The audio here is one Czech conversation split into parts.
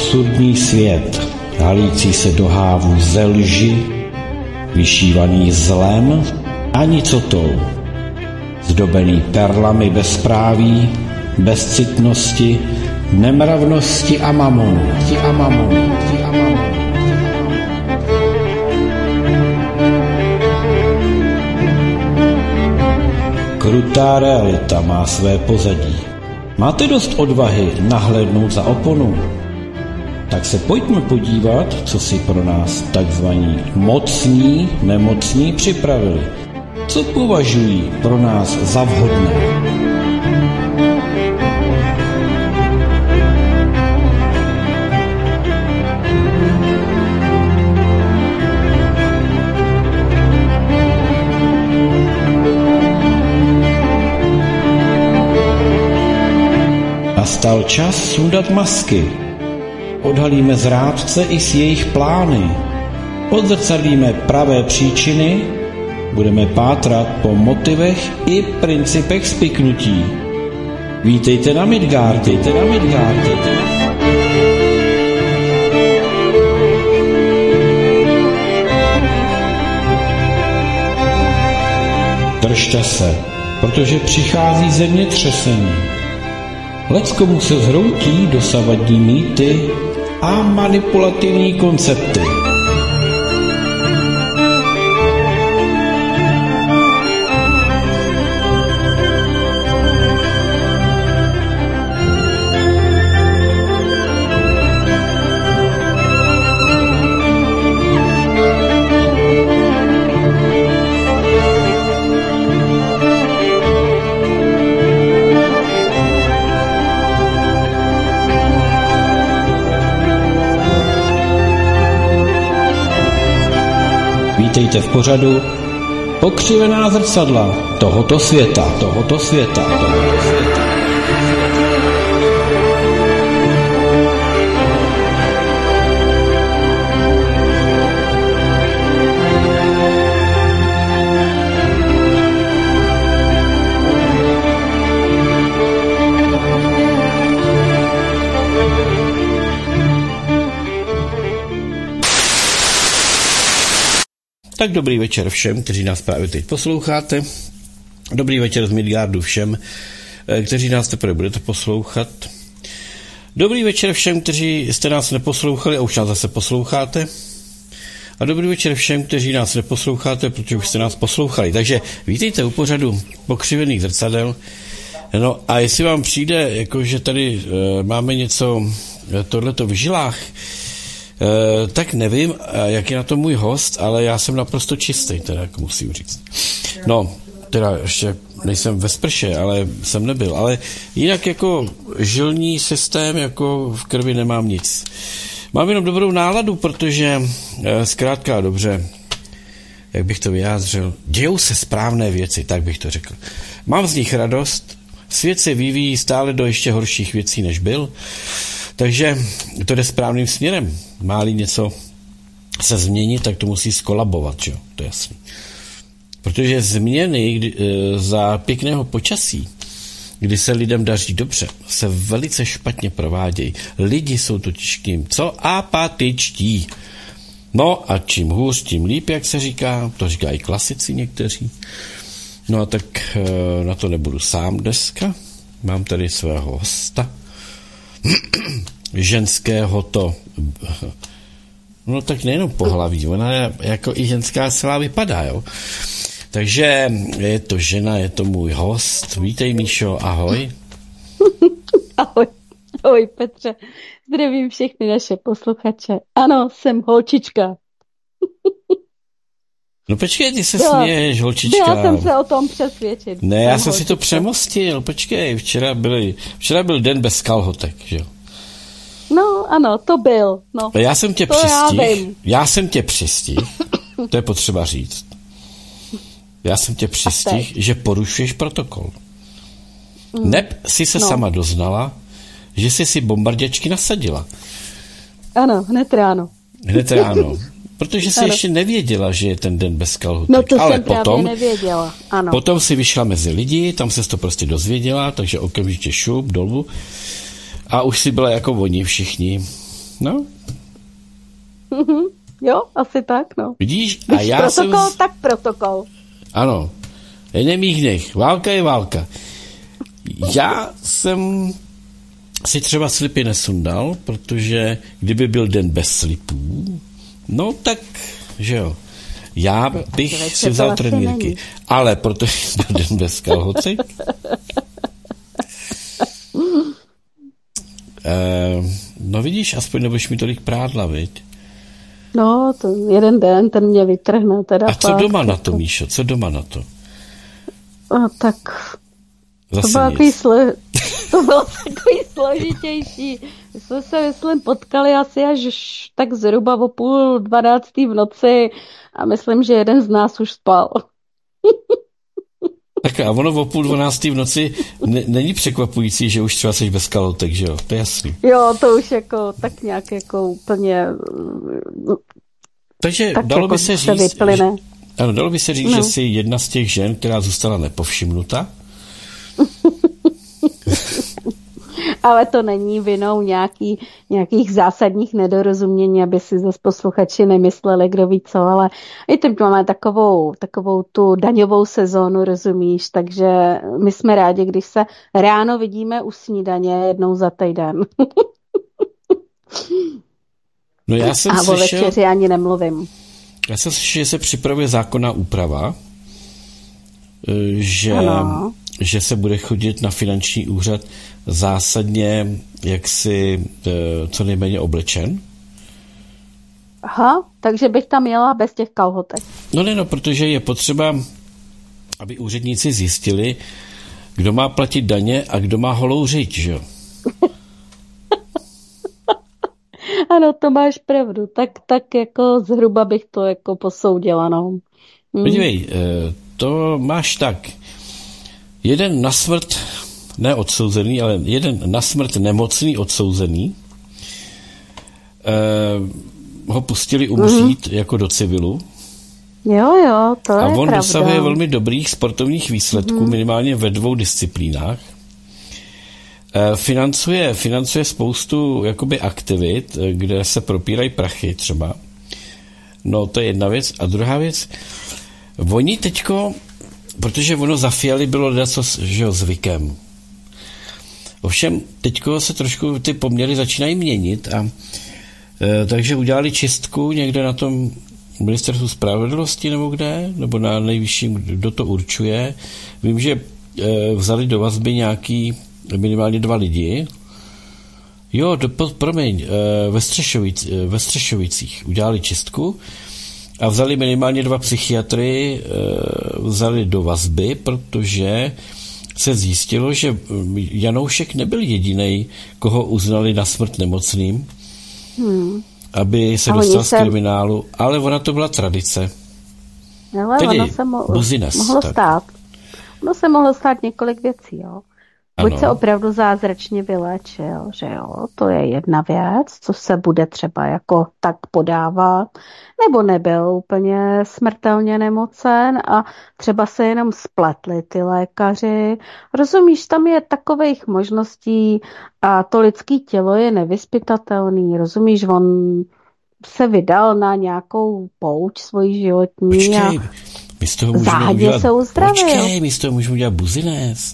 absurdní svět, halící se do hávu ze lži, vyšívaný zlem a nicotou, zdobený perlami bezpráví, bezcitnosti, nemravnosti a mamonu. Krutá realita má své pozadí. Máte dost odvahy nahlédnout za oponu? Tak se pojďme podívat, co si pro nás takzvaní mocní, nemocní připravili. Co považují pro nás za vhodné? Nastal čas sundat masky. Odhalíme zrádce i s jejich plány. Odzrcadlíme pravé příčiny. Budeme pátrat po motivech i principech spiknutí. Vítejte na Midgardu. Držte se, protože přichází zemětřesení. Leckomu se zhroutí dosavadní mýty a manipulativní koncepty. Vítejte v pořadu Pokřivená zrcadla tohoto světa. Tak dobrý večer všem, kteří nás právě teď posloucháte. Dobrý večer z Midgardu všem, kteří nás teprve budete poslouchat. Dobrý večer všem, kteří jste nás neposlouchali a už nás zase posloucháte. A dobrý večer všem, kteří nás neposloucháte, protože už jste nás poslouchali. Takže vítejte u pořadu Pokřivených zrcadel. No a jestli vám přijde, jako že tady máme něco tohleto v žilách, tak nevím, jak je na to můj host, ale já jsem naprosto čistý, teda jak musím říct. No, teda ještě nejsem ve sprše, ale jsem nebyl, ale jinak jako žilní systém, jako v krvi nemám nic. Mám jenom dobrou náladu, protože zkrátka dobře, jak bych to vyjádřil, dějou se správné věci, tak bych to řekl. Mám z nich radost, svět se vyvíjí stále do ještě horších věcí, než byl, takže to jde správným směrem. Má-li něco se změnit, tak to musí skolabovat, že jo? To je jasný. Protože změny za pěkného počasí, kdy se lidem daří dobře, se velice špatně provádějí. Lidi jsou totiž k ním apatičtí. No a čím hůř, tím líp, jak se říká, to říkají klasici někteří. No a tak na to nebudu sám dneska. Mám tady svého hosta. Ženského to, no tak nejenom pohlaví, ona jako i ženská celá vypadá, jo. Takže je to žena, je to můj host. Vítej, Míšo, ahoj. Ahoj Petře, zdravím všechny naše posluchače. Ano, jsem holčička. No počkej, ty se směješ, holčička. Byla jsem se o tom přesvědčit. Ne, já jsem si to přemostil, počkej, včera byl den bez kalhotek, že jo. No, ano, to byl. No. Já jsem tě přistihl, to je potřeba říct. Já jsem tě přistihl, že porušuješ protokol. Neb si se sama doznala, že jsi si bombarděčky nasadila. Ano, hned ráno. Protože jsi ještě nevěděla, že je ten den bez kalhotek. No to ale jsem právě nevěděla, ano. Potom si vyšla mezi lidi, tam ses to prostě dozvěděla, takže okamžitě šup dolů. A už si byla jako oni všichni. No. Jo, asi tak, no. Vidíš? Když protokol, tak protokol. Ano. Nemích nech. Válka je válka. Já jsem si třeba slipy nesundal, protože kdyby byl den bez slipů, no tak, že jo. Já bych si vzal trenýrky. Ale protože byl den bez kalhocek, no vidíš, aspoň nebudeš mi tolik prádla, viď? No, to jeden den, ten mě vytrhne. Teda a co fakt, doma na to, Míšo? Co doma na to? Tak zase to bylo takový složitější. My jsme se, myslím, potkali asi až tak zhruba o 11:30 v noci a myslím, že jeden z nás už spal. Tak a ono o 11:30 v noci není překvapující, že už třeba jsi bez kalhotek, že jo? To je jasný. Jo, to už jako tak nějak jako úplně... Takže tak dalo jako by se říct, ano, dalo by se říct, že jsi jedna z těch žen, která zůstala nepovšimnuta. Ale to není vinou nějakých zásadních nedorozumění, aby si zase posluchači nemysleli, kdo ví co, ale i teď máme takovou tu daňovou sezónu, rozumíš, takže my jsme rádi, když se ráno vidíme u snídaně jednou za týden. No já jsem a o večeři ani nemluvím. Já jsem slyšel, že se připravuje zákonná úprava, že se bude chodit na finanční úřad zásadně jaksi co nejméně oblečen. Aha, takže bych tam jela bez těch kalhotek. No, protože je potřeba, aby úředníci zjistili, kdo má platit daně a kdo má holou řiď, že jo? Ano, to máš pravdu. Tak jako zhruba bych to jako posoudila, no. Podívej, to máš tak. Jeden na smrt neodsouzený, ale jeden na smrt nemocný odsouzený ho pustili umřít jako do civilu. Jo, to je pravda. A on dosahuje velmi dobrých sportovních výsledků, minimálně ve 2 disciplínách. Financuje spoustu jakoby aktivit, kde se propírají prachy třeba. No, to je jedna věc. A druhá věc, oni teďko, protože ono za Fialy bylo něco, že jo, zvykem. Ovšem, teďko se trošku ty poměry začínají měnit a takže udělali čistku někde na tom ministerstvu spravedlnosti nebo kde, nebo na nejvyšším, kdo to určuje. Vím, že vzali do vazby nějaký minimálně 2 lidi. Jo, ve Střešovicích udělali čistku a vzali minimálně 2 psychiatry, vzali do vazby, protože se zjistilo, že Janoušek nebyl jedinej, koho uznali na smrt nemocným, aby se dostal z kriminálu, ale ona to byla tradice. Ale tedy ono se Buzines, mohlo stát. Ono se mohlo stát několik věcí, jo. Buď se opravdu zázračně vyléčil, že jo, to je jedna věc, co se bude třeba jako tak podávat, nebo nebyl úplně smrtelně nemocen a třeba se jenom spletli ty lékaři. Rozumíš, tam je takových možností a to lidské tělo je nevyzpytatelný, rozumíš, on se vydal na nějakou pouč svoji životní. Počkej, my z toho můžeme udělat Buzines.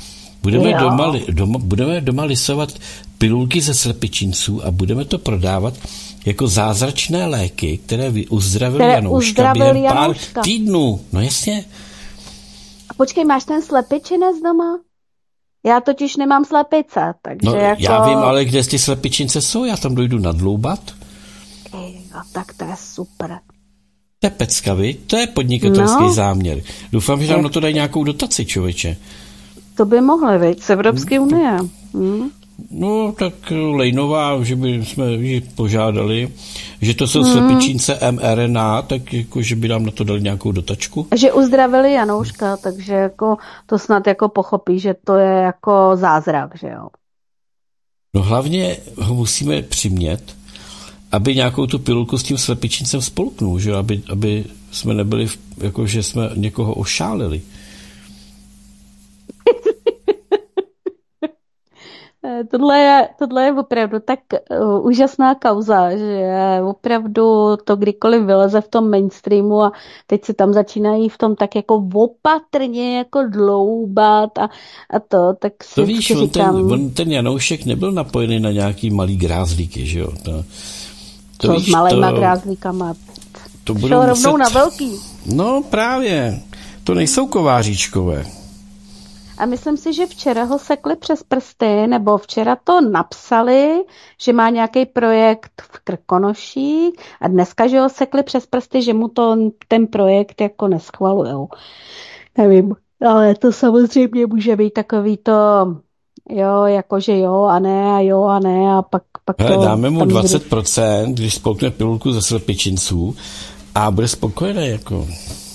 Budeme doma lisovat pilulky ze slepičinců a budeme to prodávat jako zázračné léky, které uzdravil Janouška během pár týdnů. No jasně. A počkej, máš ten slepičinec doma? Já totiž nemám slepice, takže no, jako... Já vím, ale kde ty slepičince jsou? Já tam dojdu nadloubat. No, tak to je super. To je pecka, viď? To je podnikatelský záměr. Doufám, že nám na to dají nějakou dotaci, člověče. To by mohli, viď? Z Evropské unie. No, tak Lejnová, že by jsme ji požádali, že to jsou slepičínce mRNA, tak jako, že by nám na to dali nějakou dotačku. Že uzdravili Janouška, takže jako to snad jako pochopí, že to je jako zázrak, že jo? No hlavně ho musíme přimět, aby nějakou tu pilulku s tím slepičincem spolknul, že aby jsme nebyli, jako že jsme někoho ošálili. tohle je opravdu tak úžasná kauza, že opravdu to kdykoliv vyleze v tom mainstreamu a teď se tam začínají v tom tak jako opatrně jako dloubat a to, tak si to víš, říkám... ten Janoušek nebyl napojený na nějaký malý grázlíky, že jo? To víš, s malejma grázlíkama. To budou rovnou na velký. No právě, to nejsou kováříčkové. A myslím si, že včera ho sekli přes prsty, nebo včera to napsali, že má nějaký projekt v Krkonoších a dneska, že ho sekli přes prsty, že mu ten projekt jako neschvalujou. Nevím, ale to samozřejmě může být takový to, jo, jakože jo a ne a jo a ne a pak hele, to... dáme mu 20%, když spolkne pilulku ze slepičinců a bude spokojený, jako.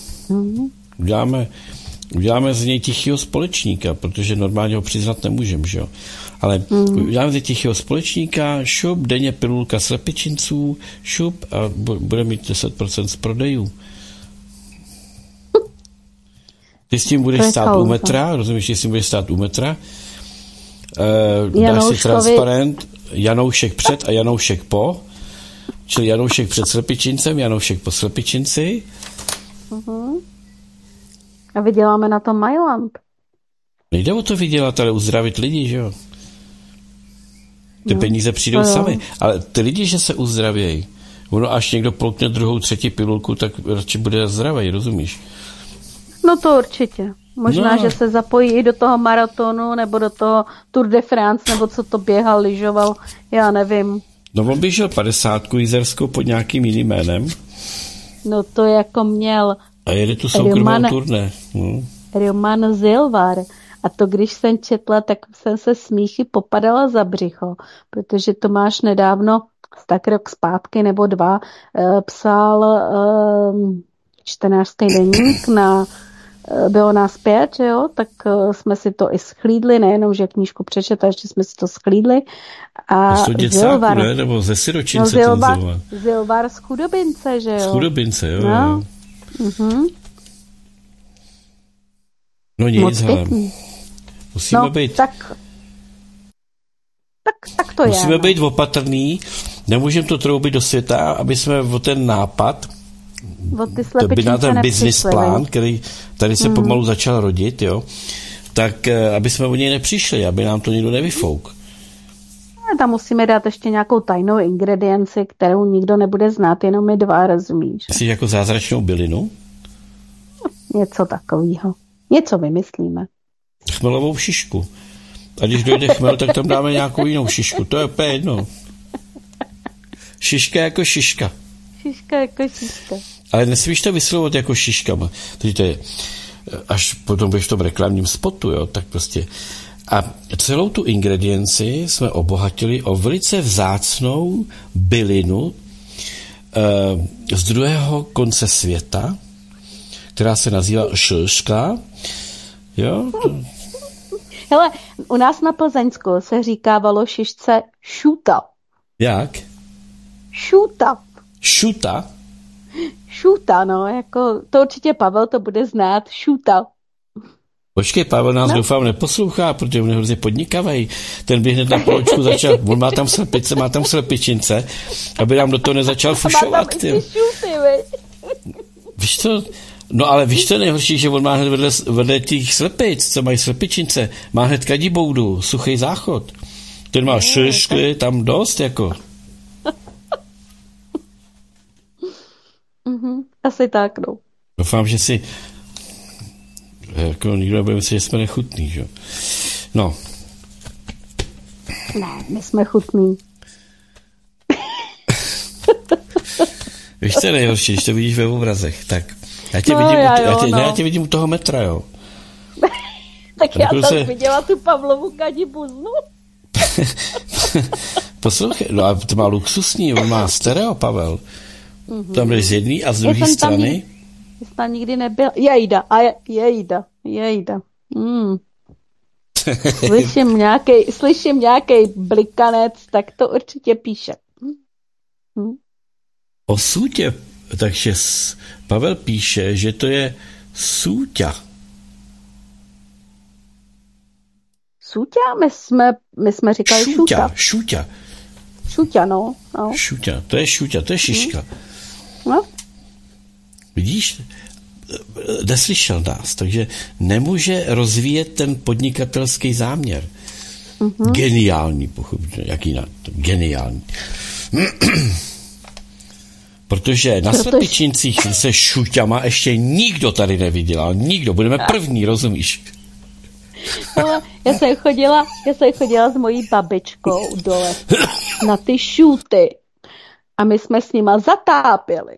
Uděláme z něj tichýho společníka, protože normálně ho přiznat nemůžem, že jo. Ale uděláme z něj tichýho společníka, šup, denně pilulka slepičinců, šup a bude mít 10% z prodejů. Ty s tím budeš stát u metra, rozumíš, ty s tím budeš stát u metra, dáš si transparent, Janoušek před a Janoušek po, čili Janoušek před slepičincem, Janoušek po slepičinci. A vyděláme na tom Mailand. Nejde o to vydělat, ale uzdravit lidi, že jo? Ty peníze přijdou sami. Ale ty lidi, že se uzdravějí, ono až někdo polkne druhou, třetí pilulku, tak radši bude zdravý, rozumíš? No to určitě. Možná, že se zapojí i do toho maratonu, nebo do toho Tour de France, nebo co to běhal, lyžoval, já nevím. No on běžel 50 jízerskou pod nějakým jiným jménem. No to jako měl... A jede tu soukromou turné. Roman Zilvar. A to, když jsem četla, tak jsem se smíchy popadala za břicho, protože Tomáš nedávno, tak rok zpátky nebo 2, psal čtenářský deník na Bylo nás 5, že jo, tak jsme si to i schlídli, nejenom, že knížku přečetla, ještě jsme si to schlídli. A z děcáku, ne? Nebo ze siročince Zilvar z Chudobince, že jo. Z Chudobince, jo. No. No nic, hele. Musíme být... Tak to musíme být opatrný, nemůžeme to troubit do světa, aby jsme o ten nápad, to by na ten business plán, který tady se pomalu začal rodit, jo, tak aby jsme o něj nepřišli, aby nám to nikdo nevyfouk. Tam musíme dát ještě nějakou tajnou ingredienci, kterou nikdo nebude znát, jenom my dva, rozumíš? Jsi jako zázračnou bylinu? Něco takového. Něco vymyslíme. Chmelovou šišku. A když dojde chmel, tak tam dáme nějakou jinou šišku. To je úplně jedno. Šiška jako šiška. Šiška jako šiška. Ale nesmíš to vyslovovat jako šiškama. Takže to je, až potom budeš v tom reklamním spotu, jo, tak prostě. A celou tu ingredienci jsme obohatili o velice vzácnou bylinu z druhého konce světa, která se nazývá šiška. Jo? Hele, u nás na Plzeňsku se říkávalo šišce šuta. Jak? Šuta. Šuta? Šuta, no, jako, to určitě Pavel to bude znát, šuta. Počkej, Pavel nás doufám neposlouchá, protože on je hrozně podnikavý. Ten by hned na poločku začal, on má tam slepice, má tam slepičince, aby nám do toho nezačal fušovat. Má tam i ty šuty, víš to? No ale víš, co je nejhorší, že on má hned vedle těch slepic, co mají slepičince, má hned kadiboudu, suchý záchod. Ten má šišky tam dost, jako. Asi tak, no. Doufám, že si jako nikdo nebude myslet, že jsme nechutný, že? No. Ne, my jsme chutný. Víš, co je nejhorší, když to vidíš ve obrazech, tak já tě vidím u toho metra, jo. Tak já tam viděla tu Pavlovu kadibuznu. Poslouchej, no a to má luxusní, on má stereo, Pavel. Tam jdeš z jedné a z druhé strany. Jsi tam nikdy nebyl. Jejda. Slyším nějaký blikanec, tak to určitě píše. O sůtě, takže Pavel píše, že to je súťa. Suťa? My jsme říkali šuťa. Šuťa, no. Šuťa, to je šuťa, to je šiška. No. Vidíš? Neslyšel nás, takže nemůže rozvíjet ten podnikatelský záměr. Geniální, pochopitelně. Jak jinak? Geniální. Protože na Slepičincích se šuťama ještě nikdo tady nevydělal. Nikdo. Budeme první, rozumíš? No, já jsem chodila s mojí babičkou dole na ty šuty a my jsme s nima zatápěli.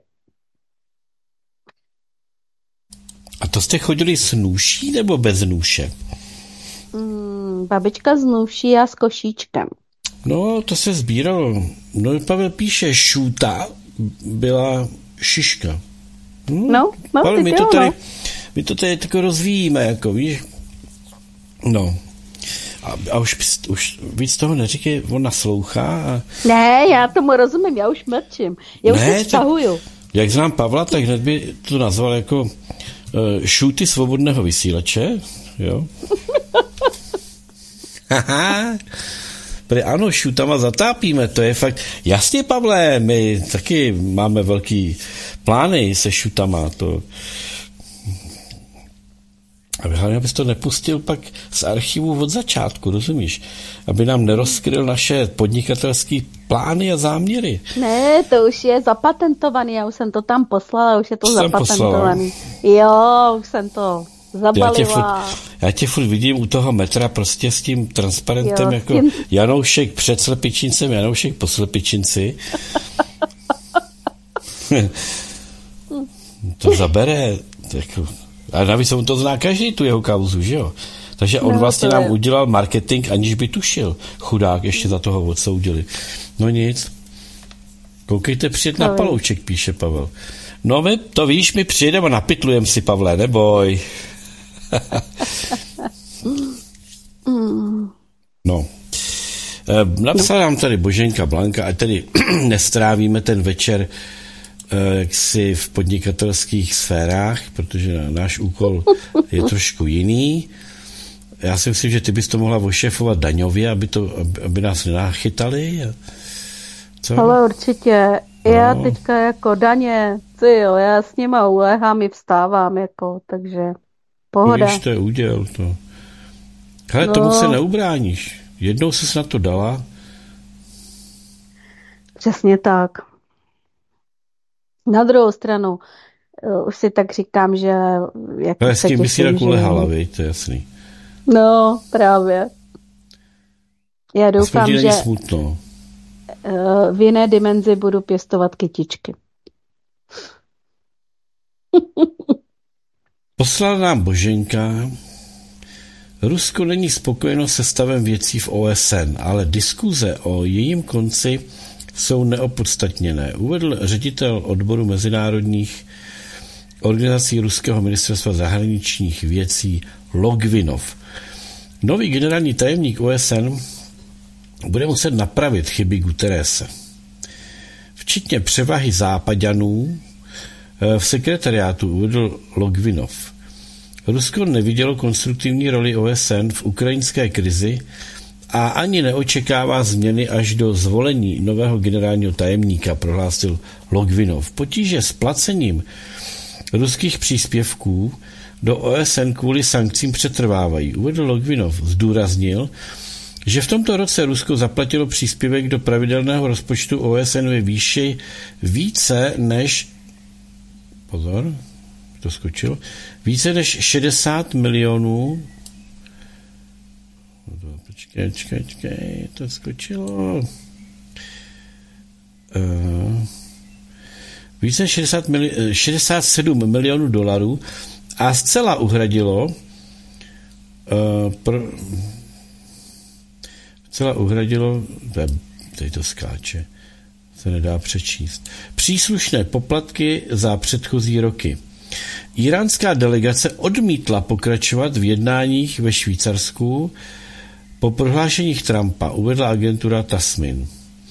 A to jste chodili s nůší nebo bez nůše? Babička s nůší a s košíčkem. No, to se sbíralo. No, Pavel píše, šuta byla šiška. Pavel, my to tady tako rozvíjíme, jako víš. No. A už víc toho neříkej, on naslouchá. Ne, já tomu rozumím, já už mlčím. Já už se stahuju. Jak znám Pavla, tak hned by to nazval jako šuty svobodného vysílače, jo. Haha. Ano, šutama zatápíme, to je fakt. Jasně, Pavle, my taky máme velký plány se šutama, to. Aby hlavně abys to nepustil pak z archivu od začátku, rozumíš? Aby nám nerozkryl naše podnikatelské plány a záměry. Ne, to už je zapatentovaný, já už jsem to tam poslala, už je to zapatentovaný. Jo, už jsem to zabalila. Já tě furt vidím u toho metra prostě s tím transparentem, jako Janoušek před Slepičincem, Janoušek po Slepičinci. To zabere, jako. A navíc on to zná každý, tu jeho kauzu, že jo? Takže on vlastně nám udělal marketing, aniž by tušil. Chudák, ještě za toho odsoudili. No nic. Koukejte, přijet na Palouček, píše Pavel. No my, to víš, my přijedeme a napitlujem si, Pavle, neboj. No. Napsala nám tady Boženka Blanka, a tedy nestrávíme ten večer jaksi v podnikatelských sférách, protože náš úkol je trošku jiný. Já si myslím, že ty bys to mohla ošéfovat daňově, aby nás nenachytali. Co? Ale určitě. Já teďka jako daně, já s nima uléhám i vstávám, jako, takže pohoda. Víš, to je úděl. To. Hele, tomu se neubráníš. Jednou ses na to dala. Přesně tak. Na druhou stranu, už si tak říkám, že... Ale s tím by si tak ulehala, viď, to je jasný. No, právě. Já doufám, že smutno. V jiné dimenzi budu pěstovat kytičky. Poslala nám Boženka. Rusko není spokojeno se stavem věcí v OSN, ale diskuze o jejím konci jsou neopodstatněné, uvedl ředitel odboru mezinárodních organizací Ruského ministerstva zahraničních věcí Logvinov. Nový generální tajemník OSN bude muset napravit chyby Guterrese. Včetně převahy zápaďanů v sekretariátu uvedl Logvinov. Rusko nevidělo konstruktivní roli OSN v ukrajinské krizi a ani neočekává změny až do zvolení nového generálního tajemníka, prohlásil Logvinov. Potíže s placením ruských příspěvků do OSN kvůli sankcím přetrvávají. Uvedl Logvinov, zdůraznil, že v tomto roce Rusko zaplatilo příspěvek do pravidelného rozpočtu OSN ve výši více než více než 60 milionů. Počkej, to skočilo. Více než 67 milionů dolarů a zcela uhradilo teď to skáče, se nedá přečíst, příslušné poplatky za předchozí roky. Íránská delegace odmítla pokračovat v jednáních ve Švýcarsku po prohlášeních Trumpa, uvedla agentura Tasmin.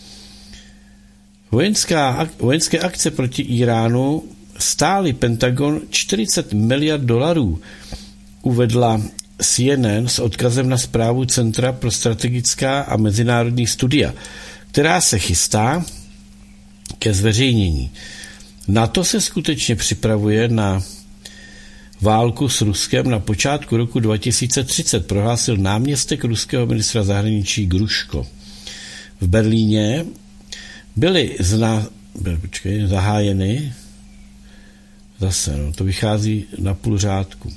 Vojenské akce proti Íránu stály Pentagon 40 miliard dolarů, uvedla CNN s odkazem na zprávu Centra pro strategická a mezinárodní studia, která se chystá ke zveřejnění. NATO se skutečně připravuje na válku s Ruskem na počátku roku 2030, prohlásil náměstek ruského ministra zahraničí Gruško. V Berlíně byly zahájeny, zase, to vychází na půl řádku.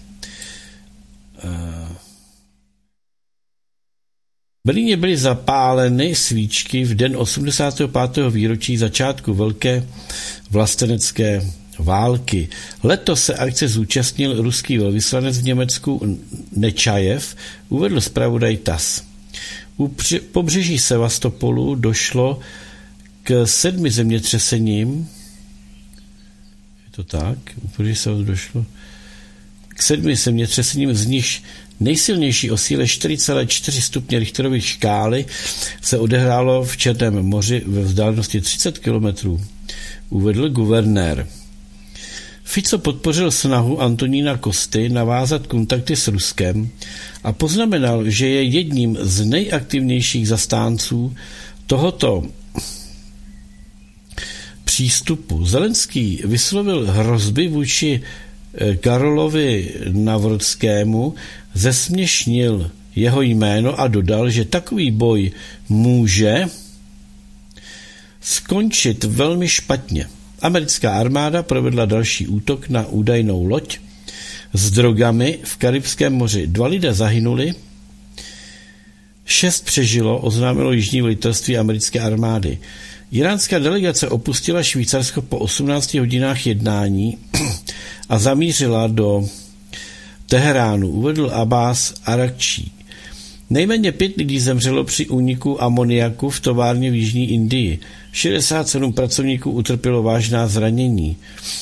V Berlíně byly zapáleny svíčky v den 85. výročí začátku velké vlastenecké války. Letos se akce zúčastnil ruský velvyslanec v Německu Nečajev, uvedl zpravodaj TASS. U pobřeží Sevastopolu došlo k 7 zemětřesením. Je to tak? U pobřeží Sevastopolu došlo k 7 zemětřesením, z nichž nejsilnější o síle 4,4 stupně Richterovy škály se odehrálo v Černém moři ve vzdálenosti 30 kilometrů, uvedl guvernér. Fico podpořil snahu Antonína Kosty navázat kontakty s Ruskem a poznamenal, že je jedním z nejaktivnějších zastánců tohoto přístupu. Zelenský vyslovil hrozby vůči Karolovi Navrodskému, zesměšnil jeho jméno a dodal, že takový boj může skončit velmi špatně. Americká armáda provedla další útok na údajnou loď s drogami v Karibském moři. 2 lidé zahynuli, 6 přežilo, oznámilo Jižní velitelství americké armády. Iránská delegace opustila Švýcarsko po 18 hodinách jednání a zamířila do Teheránu, uvedl Abbas Arakčí. Nejméně 5 lidí zemřelo při úniku amoniaku v továrně v Jižní Indii. 67 pracovníků utrpělo vážná zranění.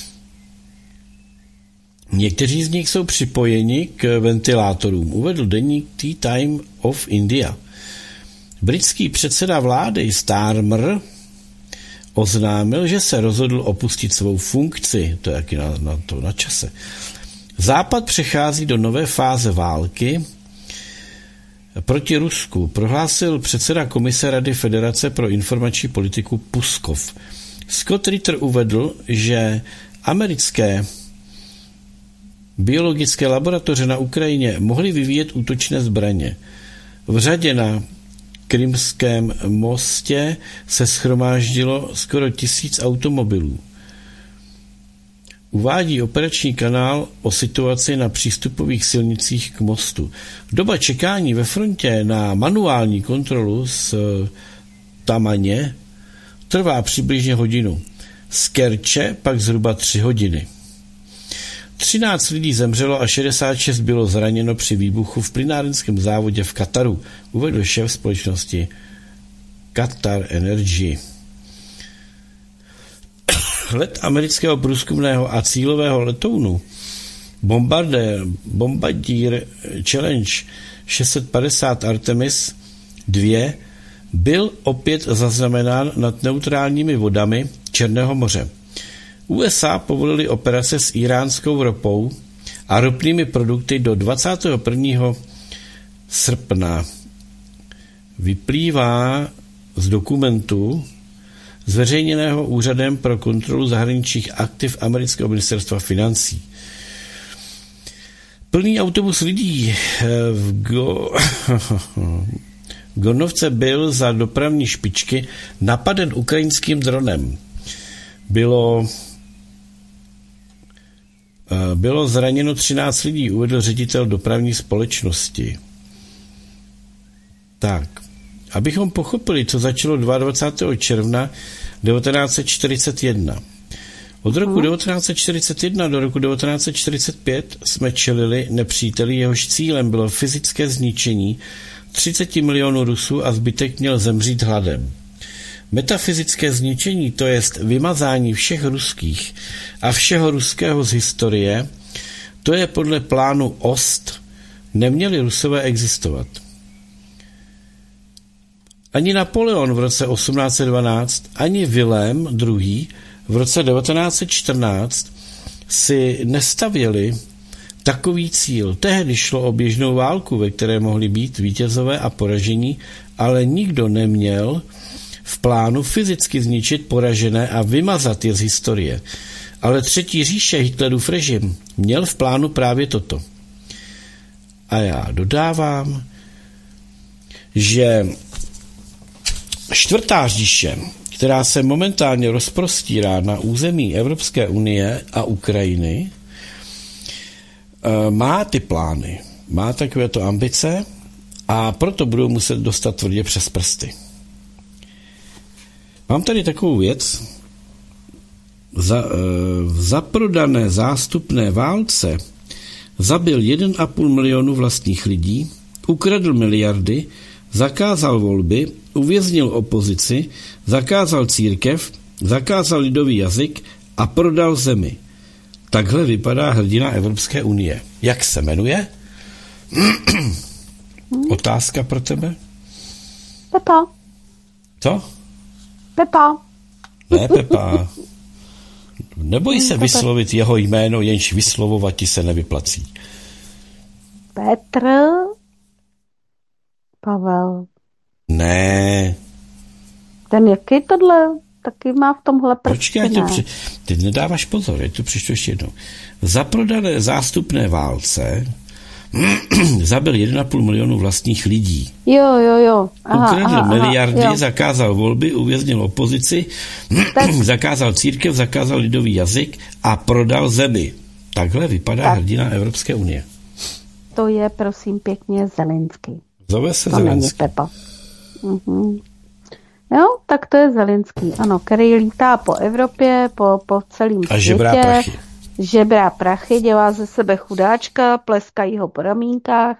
Někteří z nich jsou připojeni k ventilátorům, uvedl deník Tea Time of India. Britský předseda vlády Starmer oznámil, že se rozhodl opustit svou funkci. To je taky na čase. Západ přechází do nové fáze války proti Rusku, prohlásil předseda Komise Rady Federace pro informační politiku Puskov. Scott Ritter uvedl, že americké biologické laboratoře na Ukrajině mohly vyvíjet útočné zbraně. V řadě na Krymském mostě se shromáždilo skoro 1000 automobilů. Uvádí operační kanál o situaci na přístupových silnicích k mostu. Doba čekání ve frontě na manuální kontrolu z Tamaně trvá přibližně hodinu. Z Kerče pak zhruba 3 hodiny. 13 lidí zemřelo a 66 bylo zraněno při výbuchu v plynárenském závodě v Kataru, uvedl šéf společnosti Qatar Energy. Let amerického průzkumného a cílového letounu Bombardier Challenge 650 Artemis 2 byl opět zaznamenán nad neutrálními vodami Černého moře. USA povolili operace s iránskou ropou a ropnými produkty do 21. srpna. Vyplývá z dokumentu zveřejněného Úřadem pro kontrolu zahraničních aktiv amerického ministerstva financí. Plný autobus lidí v Gornovce byl za dopravní špičky napaden ukrajinským dronem. Bylo zraněno 13 lidí, uvedl ředitel dopravní společnosti. Tak, abychom pochopili, co začalo 22. června 1941. Od roku 1941 do roku 1945 jsme čelili nepříteli, jehož cílem bylo fyzické zničení 30 milionů Rusů a zbytek měl zemřít hladem. Metafyzické zničení, to jest vymazání všech ruských a všeho ruského z historie, to je podle plánu Ost, neměli Rusové existovat. Ani Napoleon v roce 1812, ani Vilém II. V roce 1914 si nestavěli takový cíl. Tehdy šlo o běžnou válku, ve které mohli být vítězové a poražení, ale nikdo neměl v plánu fyzicky zničit poražené a vymazat je z historie. Ale Třetí říše, Hitlerův režim, měl v plánu právě toto. A já dodávám, že Čtvrtá říše, která se momentálně rozprostírá na území Evropské unie a Ukrajiny, má ty plány, má takovéto ambice a proto budou muset dostat tvrdě přes prsty. Mám tady takovou věc. V zaprodané zástupné válce zabil 1,5 milionu vlastních lidí, ukradl miliardy, zakázal volby, uvěznil opozici, zakázal církev, zakázal lidový jazyk a prodal zemi. Takhle vypadá hrdina Evropské unie. Jak se jmenuje? Otázka pro tebe? Pepa. Co? Pepa. Ne, Pepa. Neboj se vyslovit jeho jméno, jenž vyslovovat ti se nevyplací. Petr. Pavel. Ne. Ten jaký tohle? Taky má v tomhle prsty. Počkej, ty nedáváš pozor, já to přečtu ještě jednou. V zaprodané zástupné válce zabil 1,5 milionu vlastních lidí. Jo. Ukradl miliardy, zakázal volby, uvěznil opozici, zakázal církev, zakázal lidový jazyk a prodal zemi. Takhle vypadá hrdina Evropské unie. To je, prosím pěkně, Zelenský. Zove se to Zelenský. Není Pepa. Jo, tak to je Zelenský, ano, který lítá po Evropě, po celém světě. A žebrá prachy. Žebrá prachy, dělá ze sebe chudáčka, pleskají ho po ramínkách.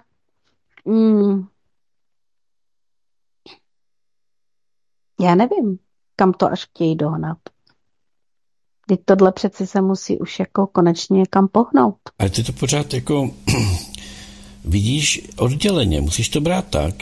Já nevím, kam to až chtějí dohnat. Teď tohle přeci se musí už jako konečně někam pohnout. Ale ty to pořád jako vidíš odděleně, musíš to brát tak,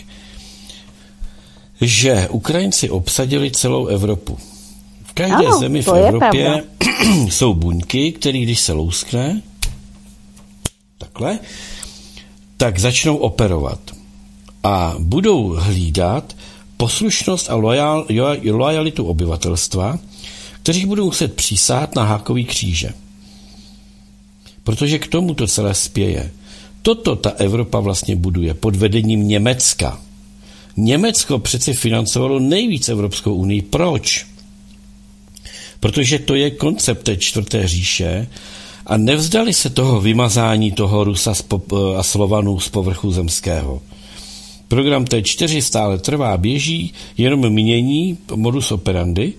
že Ukrajinci obsadili celou Evropu. V každé zemi v Evropě jsou buňky, které když se louskne, takhle, tak začnou operovat. A budou hlídat poslušnost a lojalitu obyvatelstva, kteří budou muset přísát na hákový kříže. Protože k tomu to celé spěje. Toto ta Evropa vlastně buduje pod vedením Německa. Německo přeci financovalo nejvíc Evropskou unii. Proč? Protože to je koncept té čtvrté říše a nevzdali se toho vymazání toho Rusa a Slovanů z povrchu zemského. Program T4 stále trvá, běží, jenom mění modus operandi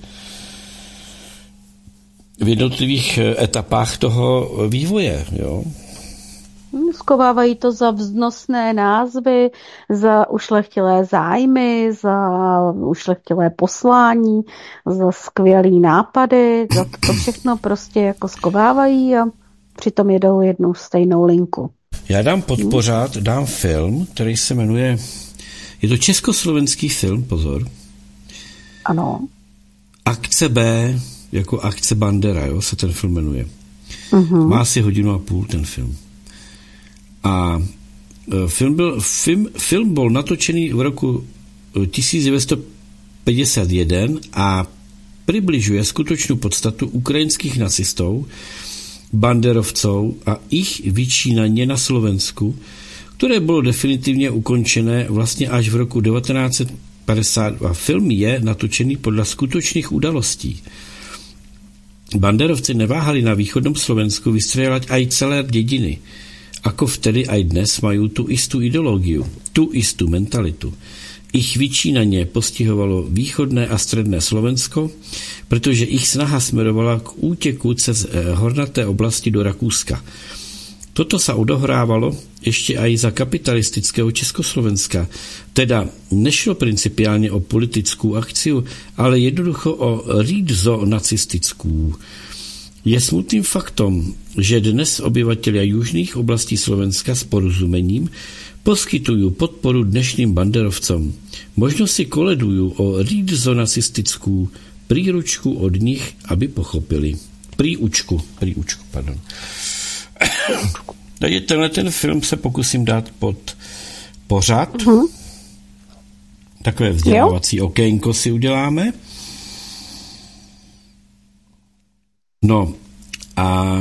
v jednotlivých etapách toho vývoje. Jo? Skovávají to za vznosné názvy, za ušlechtilé zájmy, za ušlechtilé poslání, za skvělý nápady, za to všechno prostě jako skovávají a přitom jedou jednu stejnou linku. Já dám podpořád, dám film, který se jmenuje, je to československý film, pozor. Ano. Akce B, jako Akce Bandera, jo, se ten film jmenuje. Má asi 1,5 hodiny ten film. A film byl natočený v roku 1951 a přibližuje skutečnou podstatu ukrajinských nacistů, banderovců a jich vyčínaně na Slovensku, které bylo definitivně ukončené vlastně až v roku 1950. A film je natočený podle skutečných událostí. Banderovci neváhali na východnom Slovensku vystřelat aj celé dědiny. Ako vtedy aj dnes majú tú istú ideológiu, tú istú mentalitu. Ich vyčínaně postihovalo východné a středné Slovensko, protože ich snaha smerovala k útěku cez hornaté oblasti do Rakúska. Toto sa odohrávalo ešte aj za kapitalistického Československa. Teda nešlo principiálne o politickú akciu, ale jednoducho o rídzo nacistickou. Je smutným faktom, že dnes obyvatelia južných oblastí Slovenska s porozumením poskytujú podporu dnešným banderovcom. Možno si koledujú o rídzo-nacistickou príručku od nich, aby pochopili. Príučku, pardon. Takže tenhle ten film se pokusím dát pod pořad. Takové vzdělávací okénko si uděláme. No a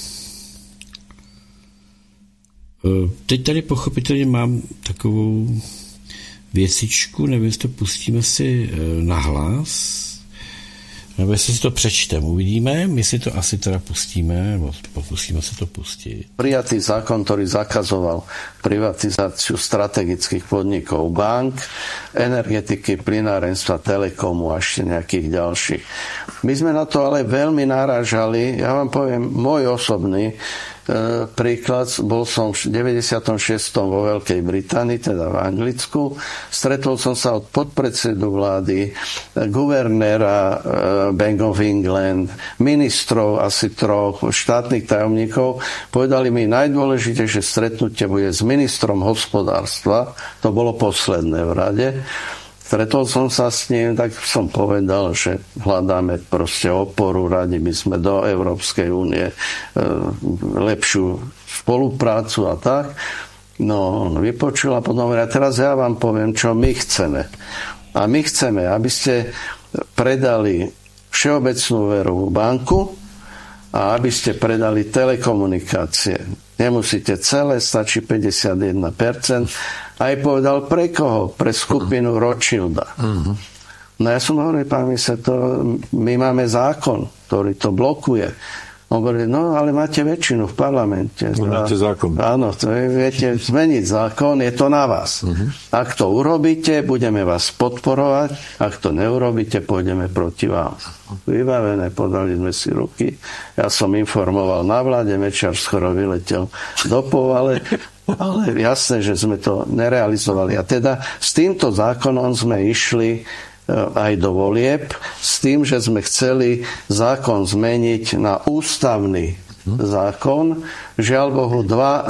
teď tady pochopitelně mám takovou věcičku, nevím, jestli to pustíme si nahlas, nebo jestli si to přečtem, uvidíme, my si to asi teda pustíme, nebo pokusíme se to pustit. Prijatý zákon, ktorý zakazoval privatizáciu strategických podnikov, bank, energetiky, plynárenstva, telekomu a ešte nejakých ďalších. My sme na to ale veľmi narážali, ja vám poviem, môj osobný príklad, bol som v 96. vo Veľkej Británii, teda v Anglicku. Stretol som sa od podpredsedu vlády, guvernéra Bank of England, ministrov asi 3, štátnych tajomníkov. Povedali mi, najdôležitejšie stretnutie bude s ministrom hospodárstva. To bolo posledné v rade. Stretol som sa s ním, tak som povedal, že hľadáme proste oporu, radi by sme do Európskej únie lepšiu spoluprácu a tak. No, on vypočul a potom hovorí, a teraz ja vám poviem, čo my chceme. A my chceme, aby ste predali Všeobecnú úverovú banku a aby ste predali telekomunikácie. Nemusíte celé, stačí 51%. Aj povedal, pre koho? Pre skupinu Rothschilda. No ja som hovoril, pán minister, my máme zákon, ktorý to blokuje. On hovorí, no ale máte väčšinu v parlamente. Máte zákon. Áno, viete zmeniť zákon, je to na vás. Ak to urobíte, budeme vás podporovať, ak to neurobíte, pôjdeme proti vám. Vybavené, podali sme si ruky. Ja som informoval na vláde, Mečiar skoro vyletel do povale, ale jasné, že sme to nerealizovali. A teda s týmto zákonom sme išli aj do volieb, s tým, že sme chceli zákon zmeniť na ústavný zákon. Žiaľ Bohu, 2%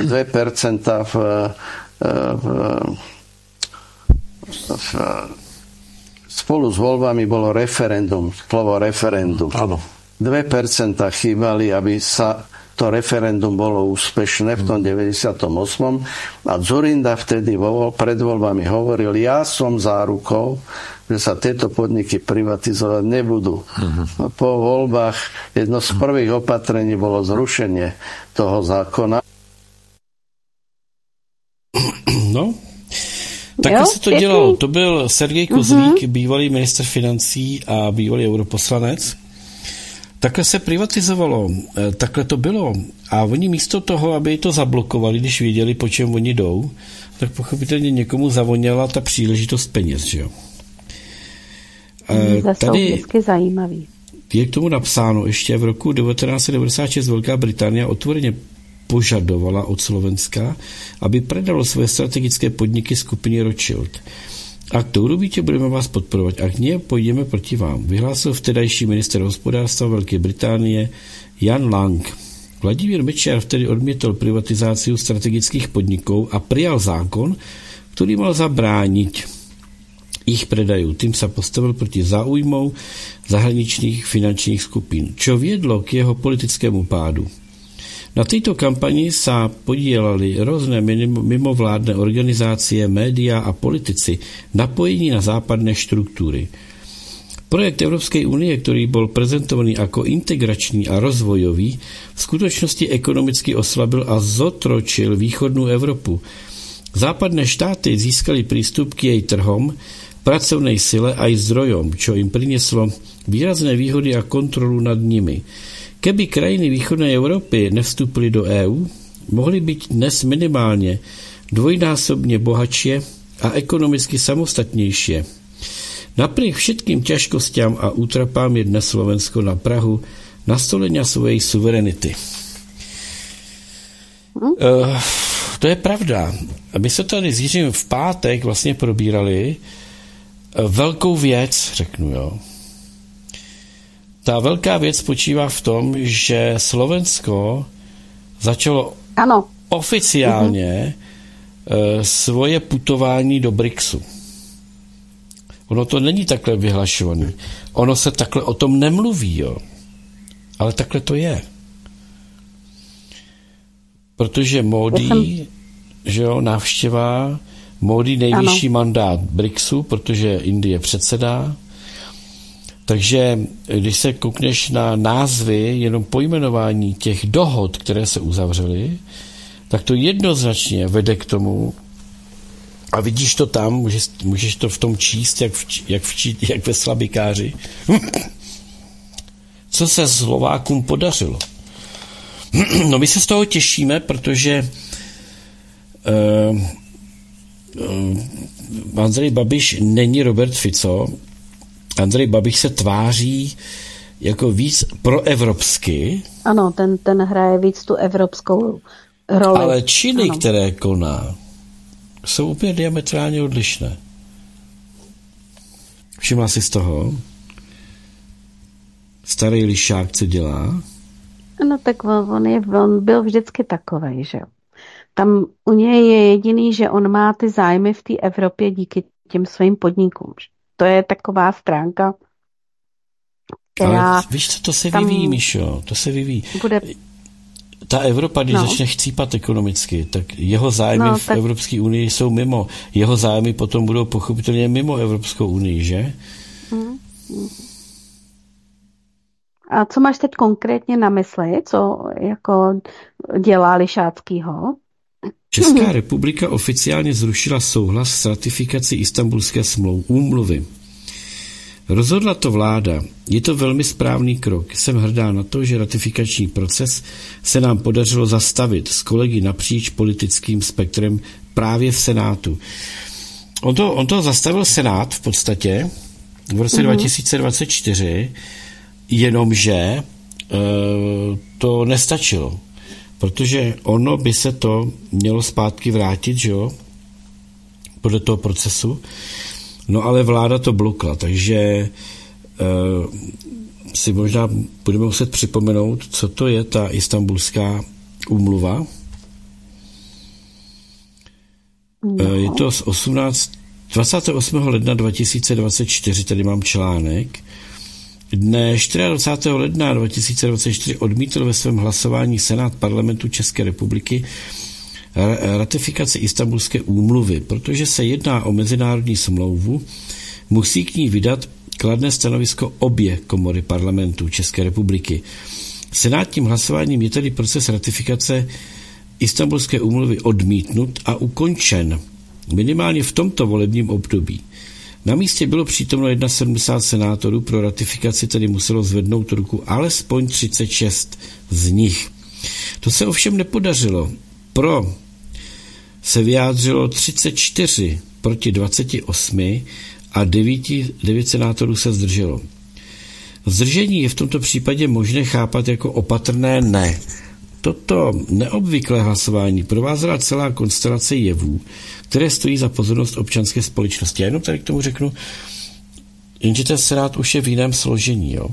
spolu s voľbami bolo referendum, slovo referendum. Áno. 2% chýbali, aby sa to referendum bolo úspešné v tom 98. A Dzurinda vtedy pred voľbami hovoril, ja som zárukou, že sa tieto podniky privatizovať nebudú. Po voľbách jedno z prvých opatrení bolo zrušenie toho zákona. No, takhle se to dělalo. To byl Sergej Kozlík, bývalý ministr financí a bývalý europoslanec. Takhle se privatizovalo, takhle to bylo. A oni místo toho, aby to zablokovali, když věděli, po čem oni jdou, tak pochopitelně někomu zavoněla ta příležitost peněz, že jo. Tady zajímavý. Je k tomu napsáno, ještě v roku 1996 Velká Británie otvoreně požadovala od Slovenska, aby predalo svoje strategické podniky skupině Rothschild. Ak to urobíte, budeme vás podporovat. Ak nie, pôjdeme proti vám. Vyhlásil vtedajší minister hospodárstva Veľkej Británie Jan Lang. Vladimír Mečiar vtedy odmietol privatizáciu strategických podnikov a prijal zákon, ktorý mal zabrániť ich predaju. Tým sa postavil proti záujmov zahraničných finančných skupín, čo viedlo k jeho politickému pádu. Na tejto kampani sa podielali rôzne mimovládne organizácie, médiá a politici napojení na západné štruktúry. Projekt Európskej únie, ktorý bol prezentovaný ako integračný a rozvojový, v skutočnosti ekonomicky oslabil a zotročil východnú Európu. Západné štáty získali prístup k jej trhom, pracovnej sile aj zdrojom, čo im prinieslo výrazné výhody a kontrolu nad nimi. Keby krajiny východnej Európy nevstúpili do EÚ, mohli byť dnes minimálne dvojnásobne bohatšie a ekonomicky samostatnejšie. Napriek všetkým ťažkostiam a útrapám je dnes Slovensko na prahu nastolenia svojej suverenity. To je pravda. My se tady s Jiřím v pátek vlastně probírali velkou věc, řeknu, jo. Ta velká věc spočívá v tom, že Slovensko začalo oficiálně svoje putování do BRICSu. Ono to není takhle vyhlašované. Ono se takhle o tom nemluví, jo. Ale takhle to je. protože Módí, že jo, návštěva, Módí nejvyšší mandát BRICSu, protože Indie předsedá. Takže když se koukneš na názvy, jenom pojmenování těch dohod, které se uzavřely, tak to jednoznačně vede k tomu, a vidíš to tam, můžeš to v tom číst, jak ve slabikáři, co se Slovákům podařilo. No my se z toho těšíme, protože Andrej Babiš není Robert Fico. Andrej Babiš se tváří jako víc proevropsky. Ano, ten hraje víc tu evropskou roli. Ale činy, které koná, jsou úplně diametrálně odlišné. Všimla jsi z toho? Starý lišák, co dělá? No tak on byl vždycky takovej, že jo. Tam u něj je jediný, že on má ty zájmy v té Evropě díky těm svým podnikům. To je taková stránka, která... Ale víš co, to se vyvíjí, Míšo, to se vyvíjí. Ta Evropa, když začne chcípat ekonomicky, tak jeho zájmy v Evropské unii jsou mimo. Jeho zájmy potom budou pochopitelně mimo Evropskou unii, že? A co máš teď konkrétně na mysli, co jako dělá Lišáckýho? Česká republika oficiálně zrušila souhlas s ratifikací Istanbulské úmluvy. Rozhodla to vláda. Je to velmi správný krok. Jsem hrdá na to, že ratifikační proces se nám podařilo zastavit s kolegy napříč politickým spektrem právě v Senátu. On to zastavil Senát v podstatě v roce 2024, jenomže to nestačilo. Protože ono by se to mělo zpátky vrátit, že jo, podle toho procesu. No ale vláda to blokla, takže si možná budeme muset připomenout, co to je ta Istanbulská úmluva. Je to z 28. ledna 2024, tady mám článek. Dne 24. ledna 2024 odmítl ve svém hlasování Senát parlamentu České republiky ratifikaci Istanbulské úmluvy, protože se jedná o mezinárodní smlouvu, musí k ní vydat kladné stanovisko obě komory parlamentu České republiky. Senátním hlasováním je tedy proces ratifikace Istanbulské úmluvy odmítnut a ukončen minimálně v tomto volebním období. Na místě bylo přítomno 71 senátorů, pro ratifikaci tedy muselo zvednout ruku alespoň 36 z nich. To se ovšem nepodařilo. Pro se vyjádřilo 34 proti 28 a 9 senátorů se zdrželo. Zdržení je v tomto případě možné chápat jako opatrné ne. Toto neobvyklé hlasování provázela celá konstelace jevů, které stojí za pozornost občanské společnosti. Já jenom tady k tomu řeknu, jenže ten senát už je v jiném složení, jo?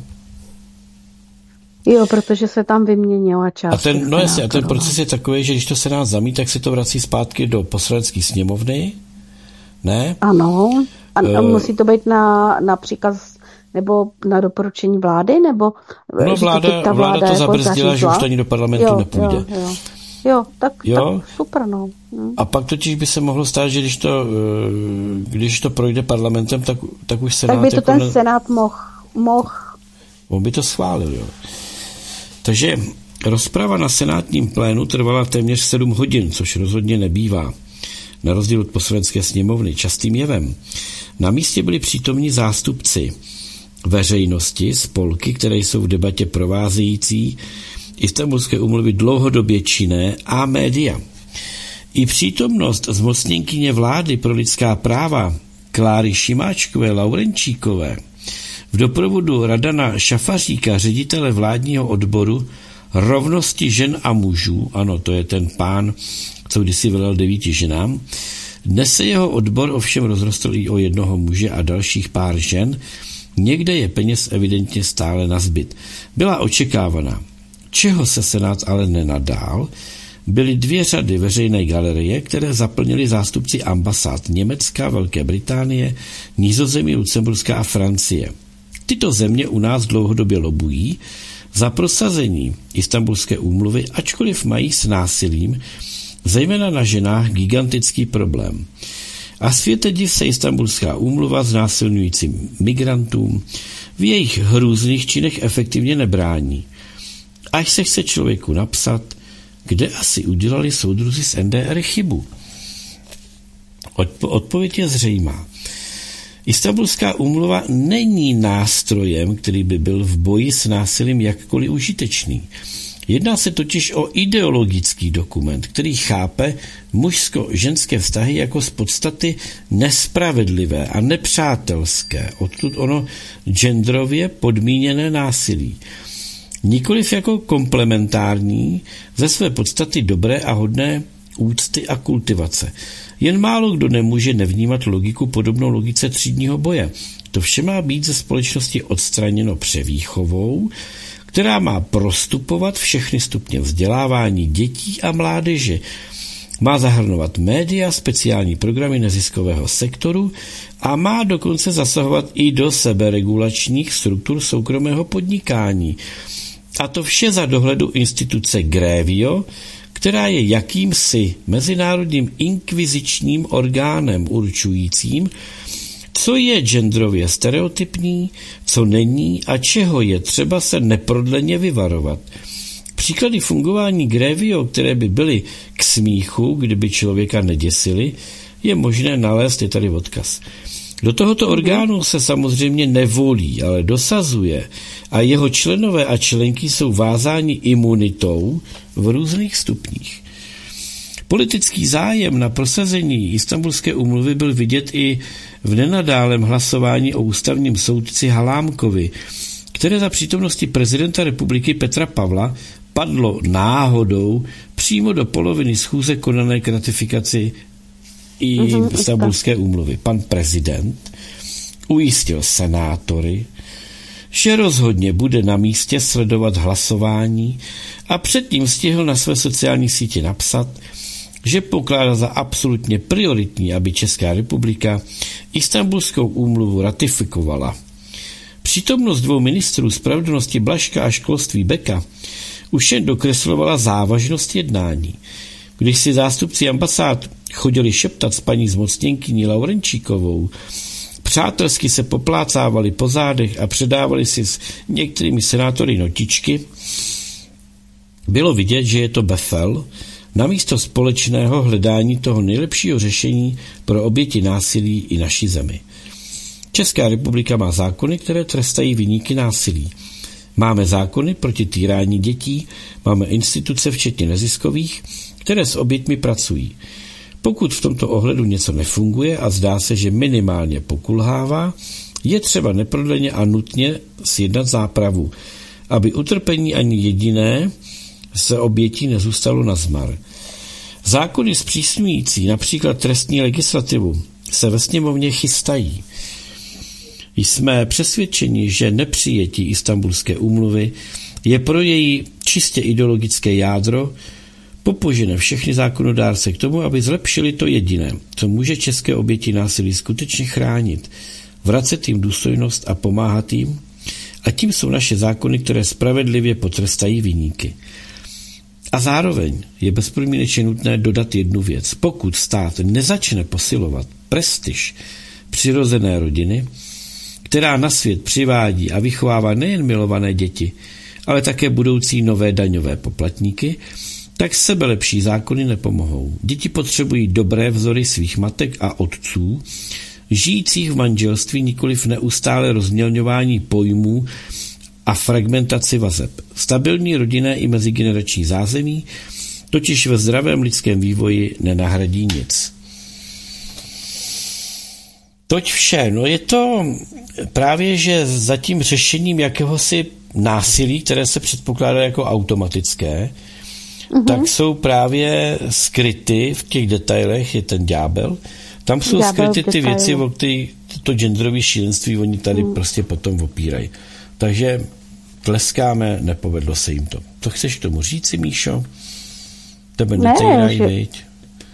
Jo, protože se tam vyměnila část. A ten proces je takový, že když to senát zamítne, tak se to vrací zpátky do poslanecké sněmovny, ne? Ano. A musí to být na příkaz nebo na doporučení vlády, nebo... No vláda to zabrzdila, že už to ani do parlamentu nepůjde. Jo, tak super, no. A pak totiž by se mohlo stát, že když to projde parlamentem, tak už senát... Tak by to ten senát mohl... On by to schválil, jo. Takže rozprava na senátním plénu trvala téměř 7 hodin, což rozhodně nebývá. Na rozdíl od poslanecké sněmovny častým jevem. Na místě byli přítomní zástupci veřejnosti, spolky, které jsou v debatě provázející Istanbulské úmluvy dlouhodobě činné a média. I přítomnost zmocněnkyně vlády pro lidská práva Kláry Šimáčkové Laurenčíkové v doprovodu Radana Šafaříka, ředitele vládního odboru rovnosti žen a mužů, ano, to je ten pán, co kdysi velel 9 ženám, dnes se jeho odbor ovšem rozrostl i o jednoho muže a dalších pár žen, někde je peněz evidentně stále nazbyt. Byla očekávaná. Čeho se senát ale nenadál, byly 2 řady veřejné galerie, které zaplnili zástupci ambasád Německa, Velké Británie, Nizozemí, Lucemburska a Francie. Tyto země u nás dlouhodobě lobují, za prosazení Istanbulské úmluvy, ačkoliv mají s násilím, zejména na ženách, gigantický problém. A světe div se Istanbulská úmluva znásilňujícím migrantům v jejich hrůzných činech efektivně nebrání. Až se chce člověku napsat, kde asi udělali soudruzi z NDR chybu. Odpověď je zřejmá. Istanbulská úmluva není nástrojem, který by byl v boji s násilím jakkoliv užitečný. Jedná se totiž o ideologický dokument, který chápe mužsko-ženské vztahy jako z podstaty nespravedlivé a nepřátelské, odtud ono genderově podmíněné násilí. Nikoliv jako komplementární, ze své podstaty dobré a hodné úcty a kultivace. Jen málo kdo nemůže nevnímat logiku podobnou logice třídního boje. To vše má být ze společnosti odstraněno převýchovou, která má prostupovat všechny stupně vzdělávání dětí a mládeže. Má zahrnovat média, speciální programy neziskového sektoru a má dokonce zasahovat i do seberegulačních struktur soukromého podnikání. A to vše za dohledu instituce Grevio, která je jakýmsi mezinárodním inkvizičním orgánem určujícím, co je genderově stereotypní, co není a čeho je třeba se neprodleně vyvarovat. Příklady fungování Grevio, které by byly k smíchu, kdyby člověka neděsily, je možné nalézt, je tady odkaz. Do tohoto orgánu se samozřejmě nevolí, ale dosazuje a jeho členové a členky jsou vázáni imunitou v různých stupních. Politický zájem na prosazení Istanbulské úmluvy byl vidět i v nenadálém hlasování o ústavním soudci Halámkovi, které za přítomnosti prezidenta republiky Petra Pavla padlo náhodou přímo do poloviny schůze konané k ratifikaci i Istanbulské úmluvy. Pan prezident ujistil senátory, že rozhodně bude na místě sledovat hlasování a předtím stihl na své sociální sítě napsat, že pokládá za absolutně prioritní, aby Česká republika Istanbulskou úmluvu ratifikovala. Přítomnost dvou ministrů spravedlnosti Blažka a školství Beka už jen dokreslovala závažnost jednání. Když si zástupci ambasád chodili šeptat s paní zmocněnkyní Laurenčíkovou, přátelsky se poplácávali po zádech a předávali si s některými senátory notičky, bylo vidět, že je to befel, namísto společného hledání toho nejlepšího řešení pro oběti násilí i naší zemi. Česká republika má zákony, které trestají viníky násilí. Máme zákony proti týrání dětí, máme instituce, včetně neziskových, které s oběťmi pracují. Pokud v tomto ohledu něco nefunguje a zdá se, že minimálně pokulhává, je třeba neprodleně a nutně sjednat zápravu, aby utrpení ani jediné se obětí nezůstalo nazmar. Zákony zpřísňující například trestní legislativu se ve sněmovně chystají. Jsme přesvědčeni, že nepřijetí Istanbulské úmluvy je pro její čistě ideologické jádro popožené všechny zákonodárce k tomu, aby zlepšili to jediné, co může české oběti násilí skutečně chránit, vracet jim důstojnost a pomáhat jim, a tím jsou naše zákony, které spravedlivě potrestají viníky. A zároveň je bezpodmínečně nutné dodat jednu věc. Pokud stát nezačne posilovat prestiž přirozené rodiny, která na svět přivádí a vychovává nejen milované děti, ale také budoucí nové daňové poplatníky, tak sebelepší zákony nepomohou. Děti potřebují dobré vzory svých matek a otců, žijících v manželství, nikoliv neustále rozmělňování pojmů a fragmentaci vazeb. Stabilní rodinné i mezigenerační zázemí totiž ve zdravém lidském vývoji nenahradí nic. Toť vše. No je to právě, že za tím řešením jakéhosi násilí, které se předpokládá jako automatické, tak jsou právě skryty v těch detailech, je ten ďábel. Tam jsou skryty ty věci, o kterých to genderové šílenství oni tady prostě potom opírají. Takže tleskáme, nepovedlo se jim to. To chceš k tomu říci, Míšo? Tebe netejrají, viď?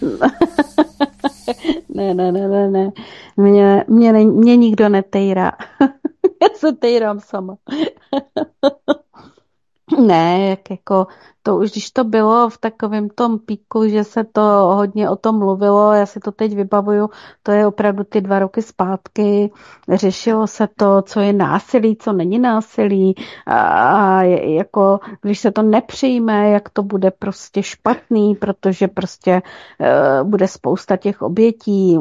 Ne. Mě nikdo netejrá. Já se tejrám sama. Ne, jak jako to už, když to bylo v takovém tom píku, že se to hodně o tom mluvilo, já si to teď vybavuju, to je opravdu ty 2 roky zpátky, řešilo se to, co je násilí, co není násilí a jako, když se to nepřijme, jak to bude prostě špatný, protože prostě bude spousta těch obětí.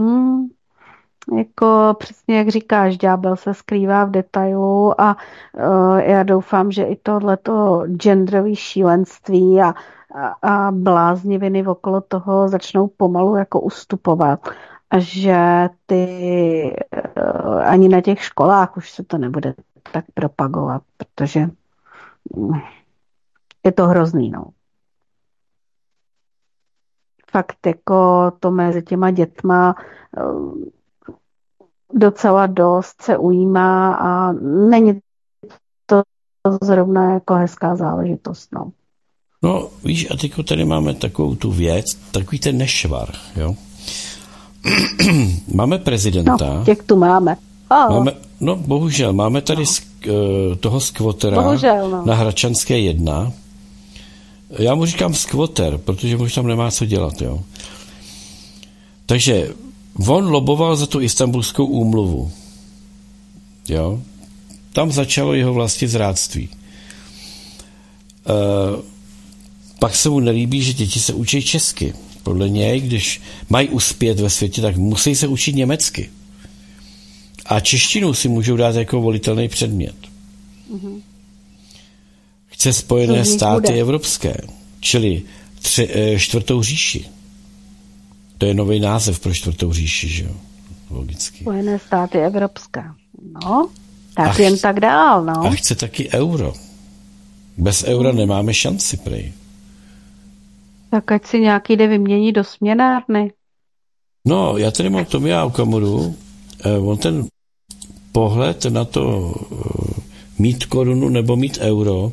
Jako přesně jak říkáš, ďábel se skrývá v detailu a já doufám, že i tohleto genderové šílenství a blázniviny okolo toho začnou pomalu jako ustupovat a že ani na těch školách už se to nebude tak propagovat, protože je to hrozný, no. Fakt jako to mezi těma dětma docela dost se ujímá a není to zrovna jako hezká záležitost, no. No, víš, a teď tady máme takovou tu věc, takový ten nešvar, jo. Máme prezidenta. No, těch tu máme. No, bohužel, máme tady toho skvotera na Hradčanské 1. Já mu říkám skvoter, protože už tam nemá co dělat, jo. Takže on loboval za tu Istanbulskou úmluvu. Jo? Tam začalo jeho vlastizrádství. Pak se mu nelíbí, že děti se učí česky. Podle něj, když mají uspět ve světě, tak musí se učit německy. A češtinu si můžou dát jako volitelný předmět. Mm-hmm. Chce Spojené státy evropské, čili 4. říši. To je nový název pro 4. říši, že jo? Logicky. Spojené státy evropské. No, tak jen tak dál, no. A chce taky euro. Bez eura nemáme šanci, prej. Tak ať si nějaký jde vymění do směnárny. No, já tady mám Tomia Okamuru. On ten pohled na to mít korunu nebo mít euro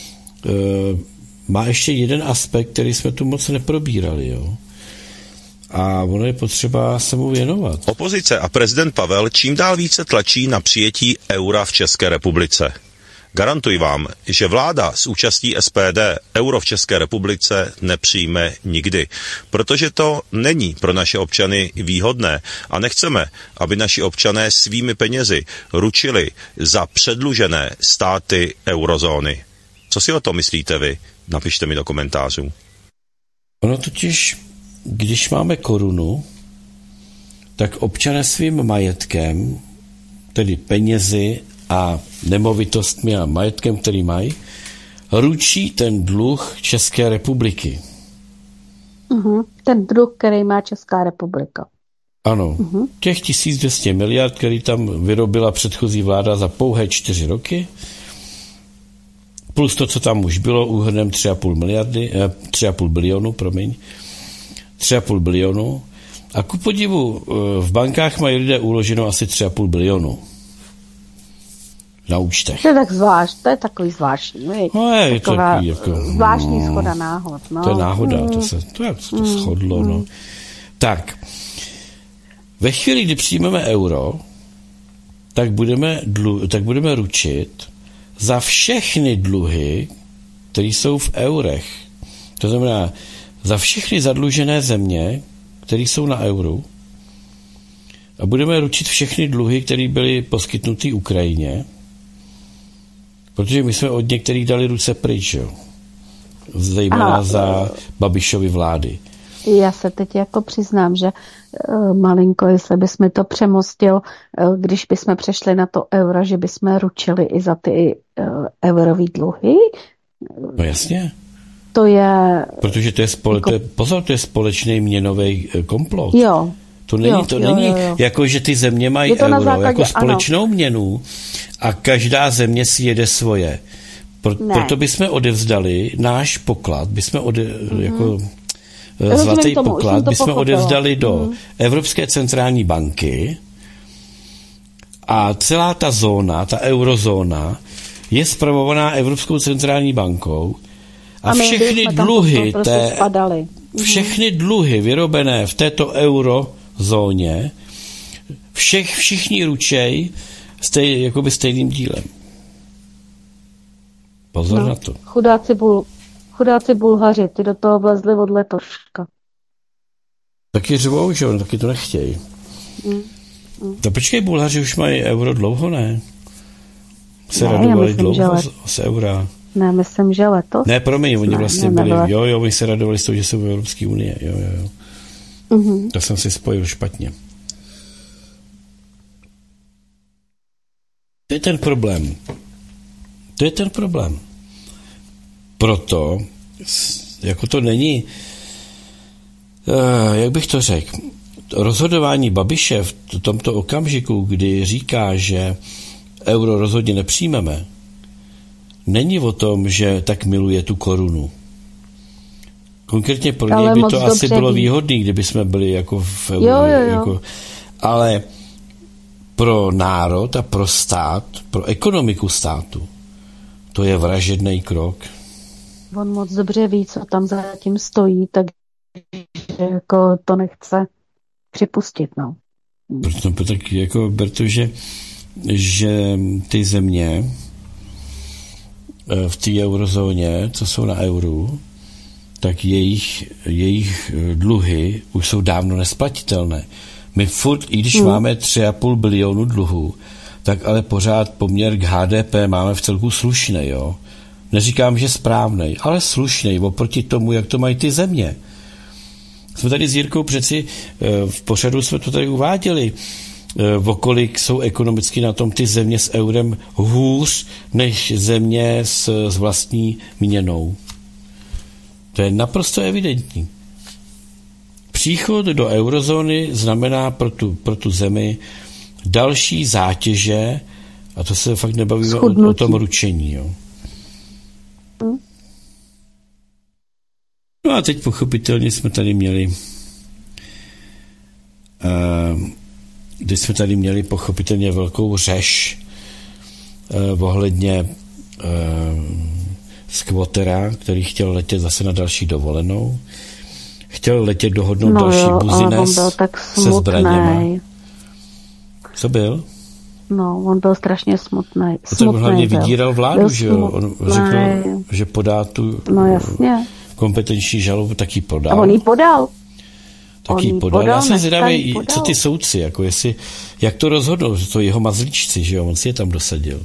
má ještě jeden aspekt, který jsme tu moc neprobírali, jo. A ono je potřeba se mu věnovat. Opozice a prezident Pavel čím dál více tlačí na přijetí eura v České republice. Garantuji vám, že vláda s účastí SPD euro v České republice nepřijme nikdy, protože to není pro naše občany výhodné a nechceme, aby naši občané svými penězi ručili za předlužené státy eurozóny. Co si o tom myslíte vy? Napište mi do komentářů. Ono totiž, když máme korunu, tak občané svým majetkem, tedy penězi a nemovitostmi a majetkem, který mají, ručí ten dluh České republiky. Ten dluh, který má Česká republika. Ano. Těch 1200 miliard, který tam vyrobila předchozí vláda za pouhé 4 plus to, co tam už bylo, úhrnem 3,5 bilionu. A ku podivu v bankách mají lidé uloženo asi 3,5 bilionu. Na účtech. To je tak to je takový zvláštní. No je takový jako... Zvláštní shoda náhod. No. To je náhoda, to se shodlo. No. Tak, ve chvíli, kdy přijmeme euro, tak budeme ručit za všechny dluhy, které jsou v eurech. To znamená, za všechny zadlužené země, které jsou na euru, a budeme ručit všechny dluhy, které byly poskytnuty Ukrajině, protože my jsme od některých dali ruce pryč, jo. Zejména za Babišovy vlády. Já se teď jako přiznám, že malinko, jestli bychom to přemostil, když bychom přešli na to euro, že bychom ručili i za ty eurový dluhy. No jasně. To je... Protože to je společný měnový komplot. Jo. To není jako, že ty země mají euro základě, jako společnou měnu a každá země si jede svoje. Proto bychom odevzdali náš poklad, jako zlatý poklad, bychom odevzdali do Evropské centrální banky a celá ta zóna, ta eurozóna, je spravovaná Evropskou centrální bankou a všechny dluhy všechny dluhy vyrobené v této eurozóně všichni ručej jakoby stejným dílem. Pozor na to. Chudáci Bulhaři, ty do toho vlezli od letoška. Taky řvou, že oni taky to nechtějí. To počkej, Bulhaři už mají euro dlouho, ne? Se radovali dlouho z eura. Ne, myslím, že letos. Ne, promiň, oni vlastně byli, jo, oni se radovali z toho, že jsou v Evropské unie, jo. To jsem si spojil špatně. To je ten problém. Proto, jako to není, jak bych to řekl, rozhodování Babiše v tomto okamžiku, kdy říká, že euro rozhodně nepřijmeme, není o tom, že tak miluje tu korunu. Konkrétně pro něj by to asi bylo výhodné, kdyby jsme byli jako v euro. Jo. Jako, ale pro národ a pro stát, pro ekonomiku státu, to je vražedný krok. On moc dobře ví, co tam zatím stojí, takže jako to nechce připustit, no. Protože že ty země v té eurozóně, co jsou na euru, tak jejich dluhy už jsou dávno nesplatitelné. My furt, i když máme 3,5 bilionu dluhů, tak ale pořád poměr k HDP máme v celku slušný, jo. Neříkám, že správnej, ale slušný oproti tomu, jak to mají ty země. Jsme tady s Jirkou přeci v pořadu jsme to tady uváděli, okolik jsou ekonomicky na tom ty země s eurem hůř než země s vlastní měnou. To je naprosto evidentní. Příchod do eurozóny znamená pro tu zemi další zátěže, a to se fakt nebavíme o tom ručení. Jo. No a teď pochopitelně jsme tady měli pochopitelně velkou řeš ohledně skvotera, který chtěl letět zase na další dovolenou. Chtěl letět dohodnout další buzines se zbraněma. Co byl? No, on byl strašně smutný. On hlavně vydíral vládu, že jo? On řekl, že podá tu kompetenční žalobu, tak ji podal. A on ji podal. Já jsem zvědavý, co ty soudci, jako jak to rozhodnou, že to jeho mazlíčci, že jo? On si je tam dosadil.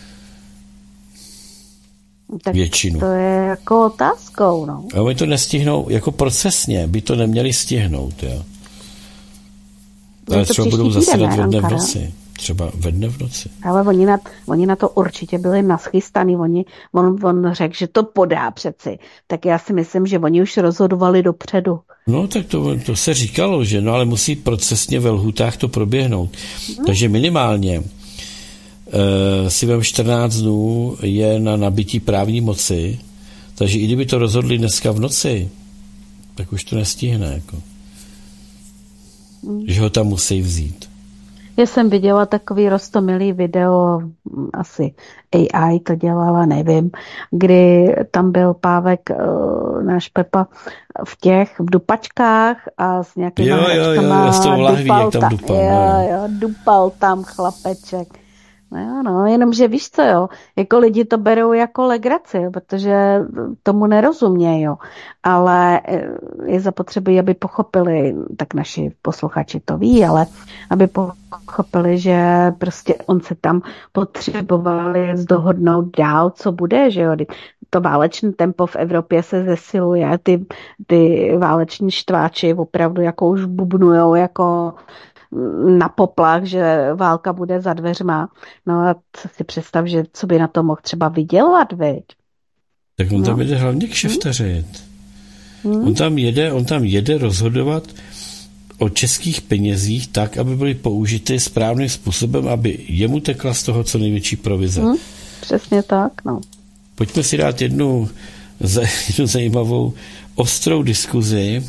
Tak většinu. To je jako otázkou, no. A oni to nestihnou, jako procesně by to neměli stihnout, jo. Ale třeba budou zasedat ve dne v noci. Třeba ve dne v noci. Ale oni na to určitě byli naschystaný. On řekl, že to podá přeci. Tak já si myslím, že oni už rozhodovali dopředu. No, tak to se říkalo, že no, ale musí procesně ve lhůtách to proběhnout. Takže minimálně si vem 14 dnů je na nabití právní moci, takže i kdyby to rozhodli dneska v noci, tak už to nestihne. Jako. Že ho tam musí vzít. Já jsem viděla takový roztomilý video, asi AI to dělala, nevím, kdy tam byl Pávek, náš Pepa, v dupačkách a s nějakýma hračkama dupal tam chlapeček. No, jenomže víš co, jo, jako lidi to berou jako legraci, jo, protože tomu nerozumějí, jo, ale je zapotřebí, aby pochopili, tak naši posluchači to ví, ale aby pochopili, že prostě on se tam potřebovali zdohodnout dál, co bude, že jo, to váleční tempo v Evropě se zesiluje, ty váleční štváči opravdu jako už bubnujou jako na poplach, že válka bude za dveřma. No a si představ, že co by na to mohl třeba vydělat, viď? Tak on tam jede hlavně kšeftařit. On tam jede rozhodovat o českých penězích tak, aby byly použity správným způsobem, aby jemu tekla z toho co největší provize. Přesně tak, no. Pojďme si dát jednu zajímavou ostrou diskuzi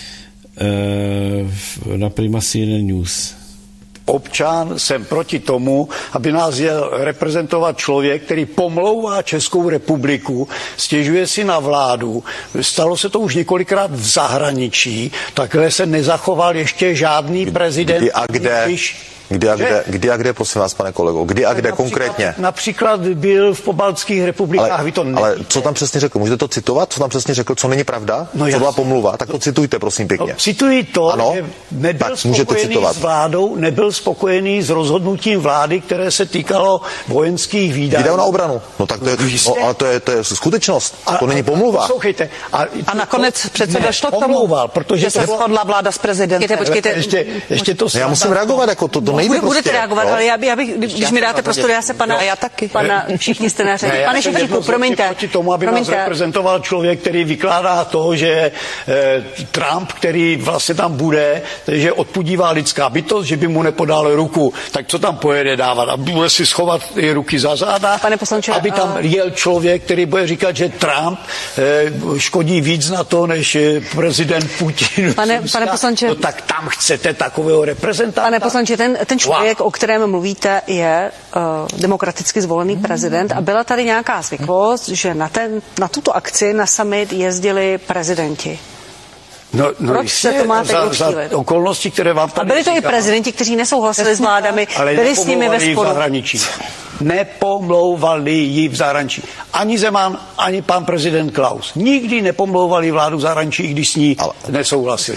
na Prima CNN News. Občan, jsem proti tomu, aby nás jel reprezentovat člověk, který pomlouvá Českou republiku, stěžuje si na vládu. Stalo se to už několikrát v zahraničí, takhle se nezachoval ještě žádný prezident. A kde? Kdy a kde, prosím vás, pane kolego? Kdy a kde konkrétně? Například byl v pobaltských republikách, vy to nevíte. Ale co tam přesně řekl? Můžete to citovat? Co tam přesně řekl? Co není pravda? Co byla pomluva? Tak to citujte, prosím, pěkně. Cituji to, ano? Že nebyl spokojený s vládou, nebyl spokojený s rozhodnutím vlády, které se týkalo vojenských výdajů. Výdajů na obranu. No tak to je skutečnost. To není pomluva. Poslouchejte. A nakonec přece došlo k tomu, protože se shodla vláda s prezidentem. Počkejte. Ještě to já musím reagovat, jako to nejde prostě. Budete reagovat, ale já bych, když mi dáte prostor, já se pana všichni jste na řadě. Pane Ševčíku, promiňte. Proti tomu, aby nás reprezentoval člověk, který vykládá to, že Trump, který vlastně tam bude, že odpudívá lidská bytost, že by mu nepodal ruku, tak co tam pojede dávat? A bude si schovat ty ruky za záda, pane poslanče, aby tam jel člověk, který bude říkat, že Trump škodí víc na to, než prezident Putin. Pane poslanče, no tak tam chcete takového reprezentanta? Pane poslanče, ten člověk, o kterém mluvíte, je demokraticky zvolený prezident a byla tady nějaká zvyklost, že na tuto akci, na summit jezdili prezidenti. Proč se to máte za okolnosti, které vám tady a byli to i prezidenti, kteří nesouhlasili s vládami, byli s nimi ve sporu. Nepomlouvali ji v zahraničí. Ani Zeman, ani pan prezident Klaus. Nikdy nepomlouvali vládu v zahraničí, když s ní nesouhlasili.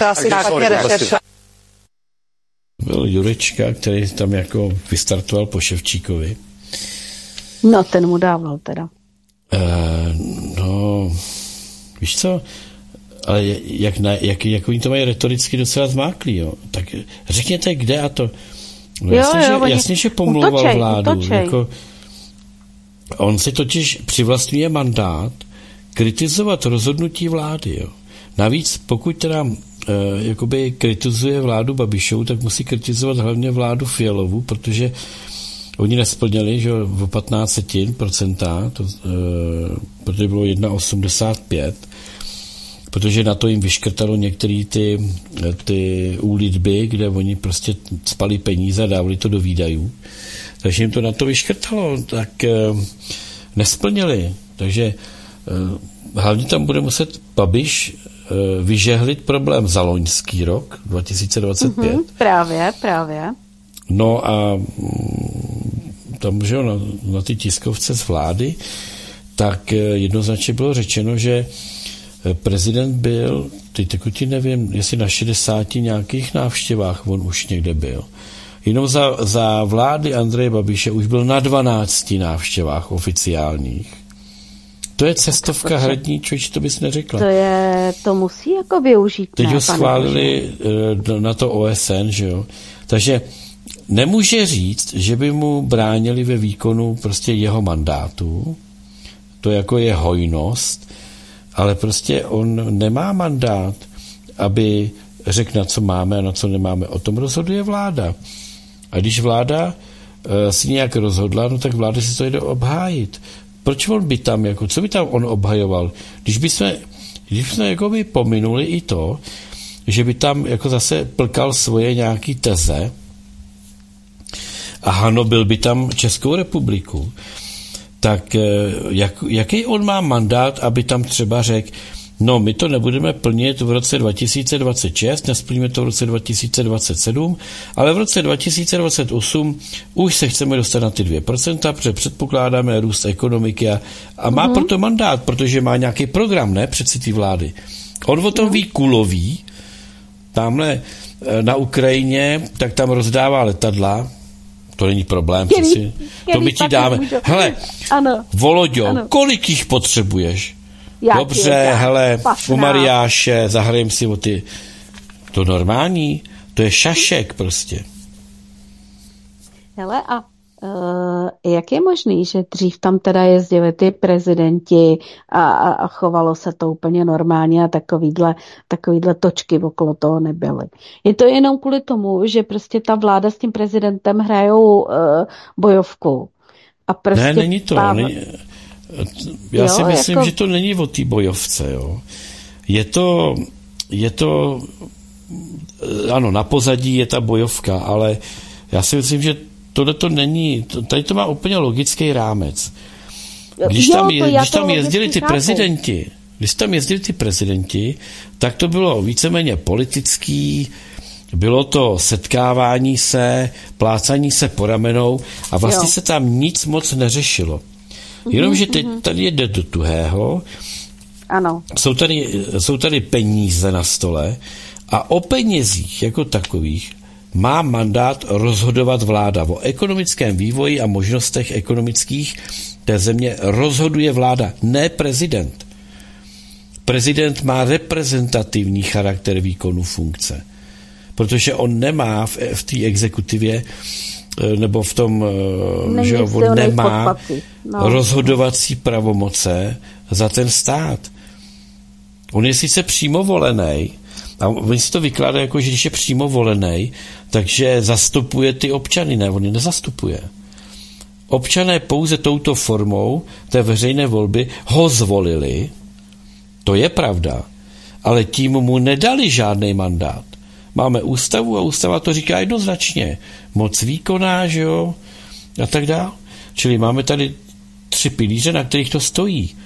Byl Jurečka, který tam jako vystartoval po Ševčíkovi. No, ten mu dával teda. No, víš co, ale jak oni to mají retoricky docela zmáklý, jo. Tak řekněte, kde a to. No, jasně, že pomlouval vládu. Jako, on si totiž přivlastňuje mandát kritizovat rozhodnutí vlády, jo. Navíc, pokud teda jakoby kritizuje vládu Babišovu, tak musí kritizovat hlavně vládu Fialovu, protože oni nesplnili, že o 15%, protože bylo 1,85, protože na to jim vyškrtalo některé ty úlitby, kde oni prostě spali peníze a dávali to do výdajů. Takže jim to na to vyškrtalo, tak nesplnili. Takže hlavně tam bude muset Babiš vyžehlit problém za loňský rok, 2025. Právě. No a tam, že na ty tiskovce z vlády, tak jednoznačně bylo řečeno, že prezident byl, teď nevím, jestli na 60 nějakých návštěvách on už někde byl. Jenom za vlády Andreje Babiše už byl na 12 návštěvách oficiálních. To je cestovka hradní, člověč, to bys neřekla. To musí jako využít. Teď ho schválili na to OSN, že jo. Takže nemůže říct, že by mu bránili ve výkonu prostě jeho mandátu. To jako je hojnost, ale prostě on nemá mandát, aby řekl, na co máme a na co nemáme. O tom rozhoduje vláda. A když vláda si nějak rozhodla, no tak vláda si to jde obhájit. Proč on by tam, jako, co by tam on obhajoval? Když bychom jako by pominuli i to, že by tam jako zase plkal svoje nějaký teze a hanobil by tam Českou republiku, tak jaký on má mandát, aby tam třeba řekl, no my to nebudeme plnit v roce 2026, nesplníme to v roce 2027, ale v roce 2028 už se chceme dostat na ty 2%, protože předpokládáme růst ekonomiky a má proto mandát, protože má nějaký program, ne, přeci ty vlády. On o tom ví kulový, tamhle na Ukrajině, tak tam rozdává letadla, to není problém, přeci. To my ti dáme. Hele, Voloďo, kolik jich potřebuješ? Dobře, hele, u Mariáše, zahrajem si o ty. To normální, to je šašek prostě. Hele, a jak je možný, že dřív tam teda jezdili ty prezidenti a chovalo se to úplně normálně a takovýhle točky okolo toho nebyly. Je to jenom kvůli tomu, že prostě ta vláda s tím prezidentem hrajou bojovku. A prostě ne, není to. Já si myslím, že to není o té bojovce. Jo. Je to ano, na pozadí je ta bojovka, ale já si myslím, že tohle to není, tady to má úplně logický rámec. Když tam jezdili ty prezidenti, tak to bylo víceméně politický, bylo to setkávání se, plácání se po ramenou a vlastně se tam nic moc neřešilo. Jenomže teď tady jde do tuhého, ano. Jsou tady peníze na stole a o penězích jako takových má mandát rozhodovat vláda. O ekonomickém vývoji a možnostech ekonomických té země rozhoduje vláda, ne prezident. Prezident má reprezentativní charakter výkonu funkce, protože on nemá v té exekutivě nebo v tom, že on nemá rozhodovací pravomoce za ten stát. On je sice přímo volený, a oni si to vykládají jako, že když je přímo volený, takže zastupuje ty občany. Ne, on je nezastupuje. Občané pouze touto formou té veřejné volby ho zvolili, to je pravda, ale tím mu nedali žádný mandát. Máme ústavu a ústava to říká jednoznačně. Moc výkonná, že jo, a tak dále. Čili máme tady 3 pilíře, na kterých to stojí.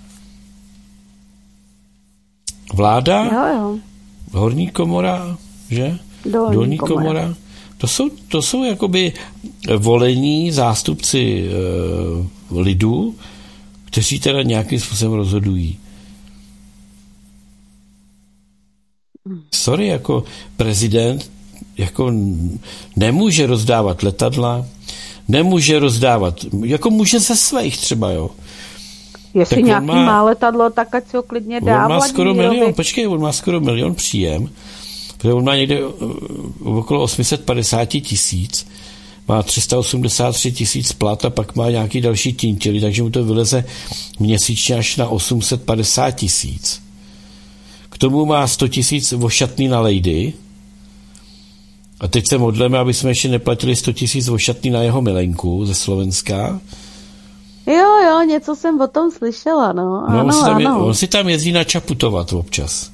Vláda, horní komora, že? Dolní komora. To jsou jakoby volení zástupci lidu, kteří teda nějakým způsobem rozhodují. Sorry, jako prezident jako nemůže rozdávat letadla, nemůže rozdávat, jako může ze svých třeba, jo. Jestli tak nějaký má letadlo, tak ať si ho klidně dá. On má skoro milion, on má skoro milion příjem, protože on má někde okolo 850 000, má 383 000 plat a pak má nějaký další tintily, takže mu to vyleze měsíčně až na 850 000. K tomu má 100 000 ošatný na lejdy a teď se modleme, aby jsme ještě neplatili 100 000 ošatný na jeho milenku ze Slovenska. Jo, něco jsem o tom slyšela, no. Ano, on si tam jezdí načaputovat občas.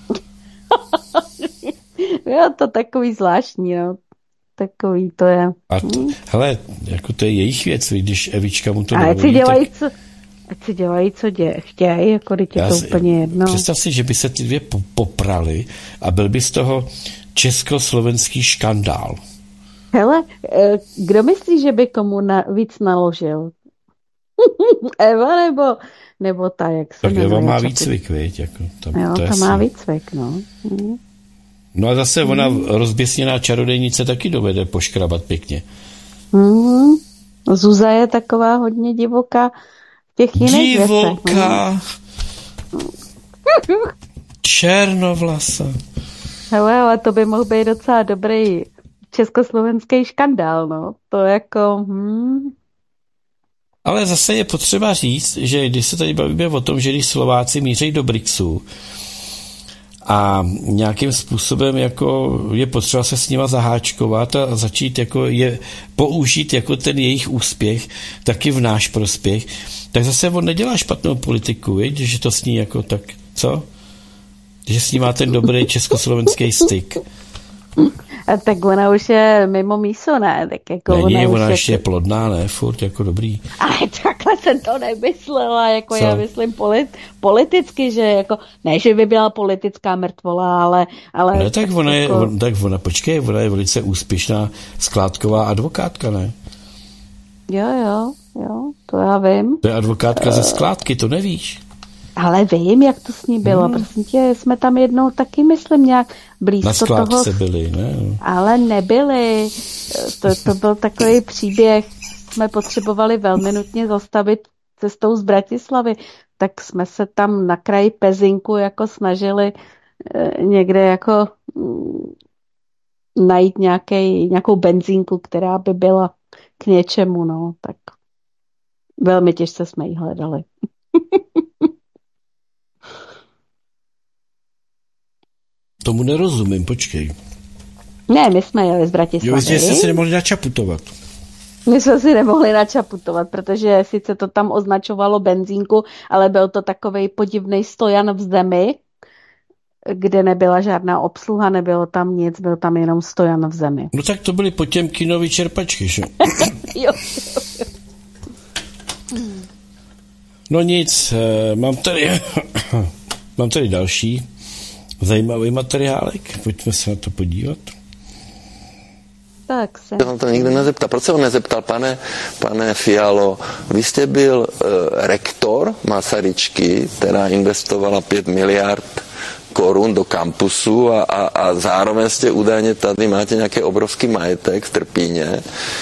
Jo, to takový zvláštní, no. Takový to je. A hele, jako to je jejich věc, když Evička mu to nevolí. Ať si dělají, co chtějí, jako teď je to úplně jedno. Představ si, že by se ty dvě poprali a byl by z toho československý škandál. Hele, kdo myslí, že by komu víc naložil? Eva nebo ta, jak se tak Eva má výcvik, viď? Jako, to má výcvik, no. No a zase ona rozběsněná čarodejnice taky dovede poškrabat pěkně. Zuza je taková hodně divoká v těch jiných věcech. Divoká. Černovlasa. Hele, ale to by mohl být docela dobrý československý škandál, no. To jako... Ale zase je potřeba říct, že když se tady bavíme o tom, že když Slováci míří do BRICSu a nějakým způsobem jako je potřeba se s nima zaháčkovat a začít jako je použít jako ten jejich úspěch taky v náš prospěch, tak zase on nedělá špatnou politiku, viď? Že to s ní jako tak, co? Že s ní má ten dobrý československý styk. A tak ona už je mimo míso, ne? Tak jako není, ona ještě je plodná, ne? Furt jako dobrý. Ale takhle jsem to nemyslela, jako co? Já myslím politicky, že jako, ne, že by byla politická mrtvola, ale ne, tak ona je, jako... ona je velice úspěšná skládková advokátka, ne? Jo, to já vím. To je advokátka ze skládky, to nevíš. Ale vím, jak to s ní bylo. Prosím tě, jsme tam jednou taky, myslím, nějak blízko na skládce toho... byli, ne? Ale nebyli. To byl takový příběh. Jsme potřebovali velmi nutně zastavit cestou z Bratislavy. Tak jsme se tam na kraji Pezinku jako snažili někde jako najít nějakou benzínku, která by byla k něčemu, no. Tak velmi těžce jsme ji hledali. Tomu nerozumím, počkej. Ne, my jsme jeli z Bratislavy. Jo, jste si nemohli načaputovat. My jsme si nemohli načaputovat, protože sice to tam označovalo benzínku, ale byl to takovej podivný stojan v zemi, kde nebyla žádná obsluha, nebylo tam nic, byl tam jenom stojan v zemi. No tak to byly Potěmkinovy čerpačky, že? Jo. No nic, mám tady další zajímavý materiálek, pojďme se na to podívat. Tak se. On to nikdo nezeptal. Proč se on nezeptal, pane Fialo, vy jste byl rektor Masaryčky, která investovala 5 miliard korun do kampusu a zároveň jste údajně tady máte nějaký obrovský majetek v Trpíně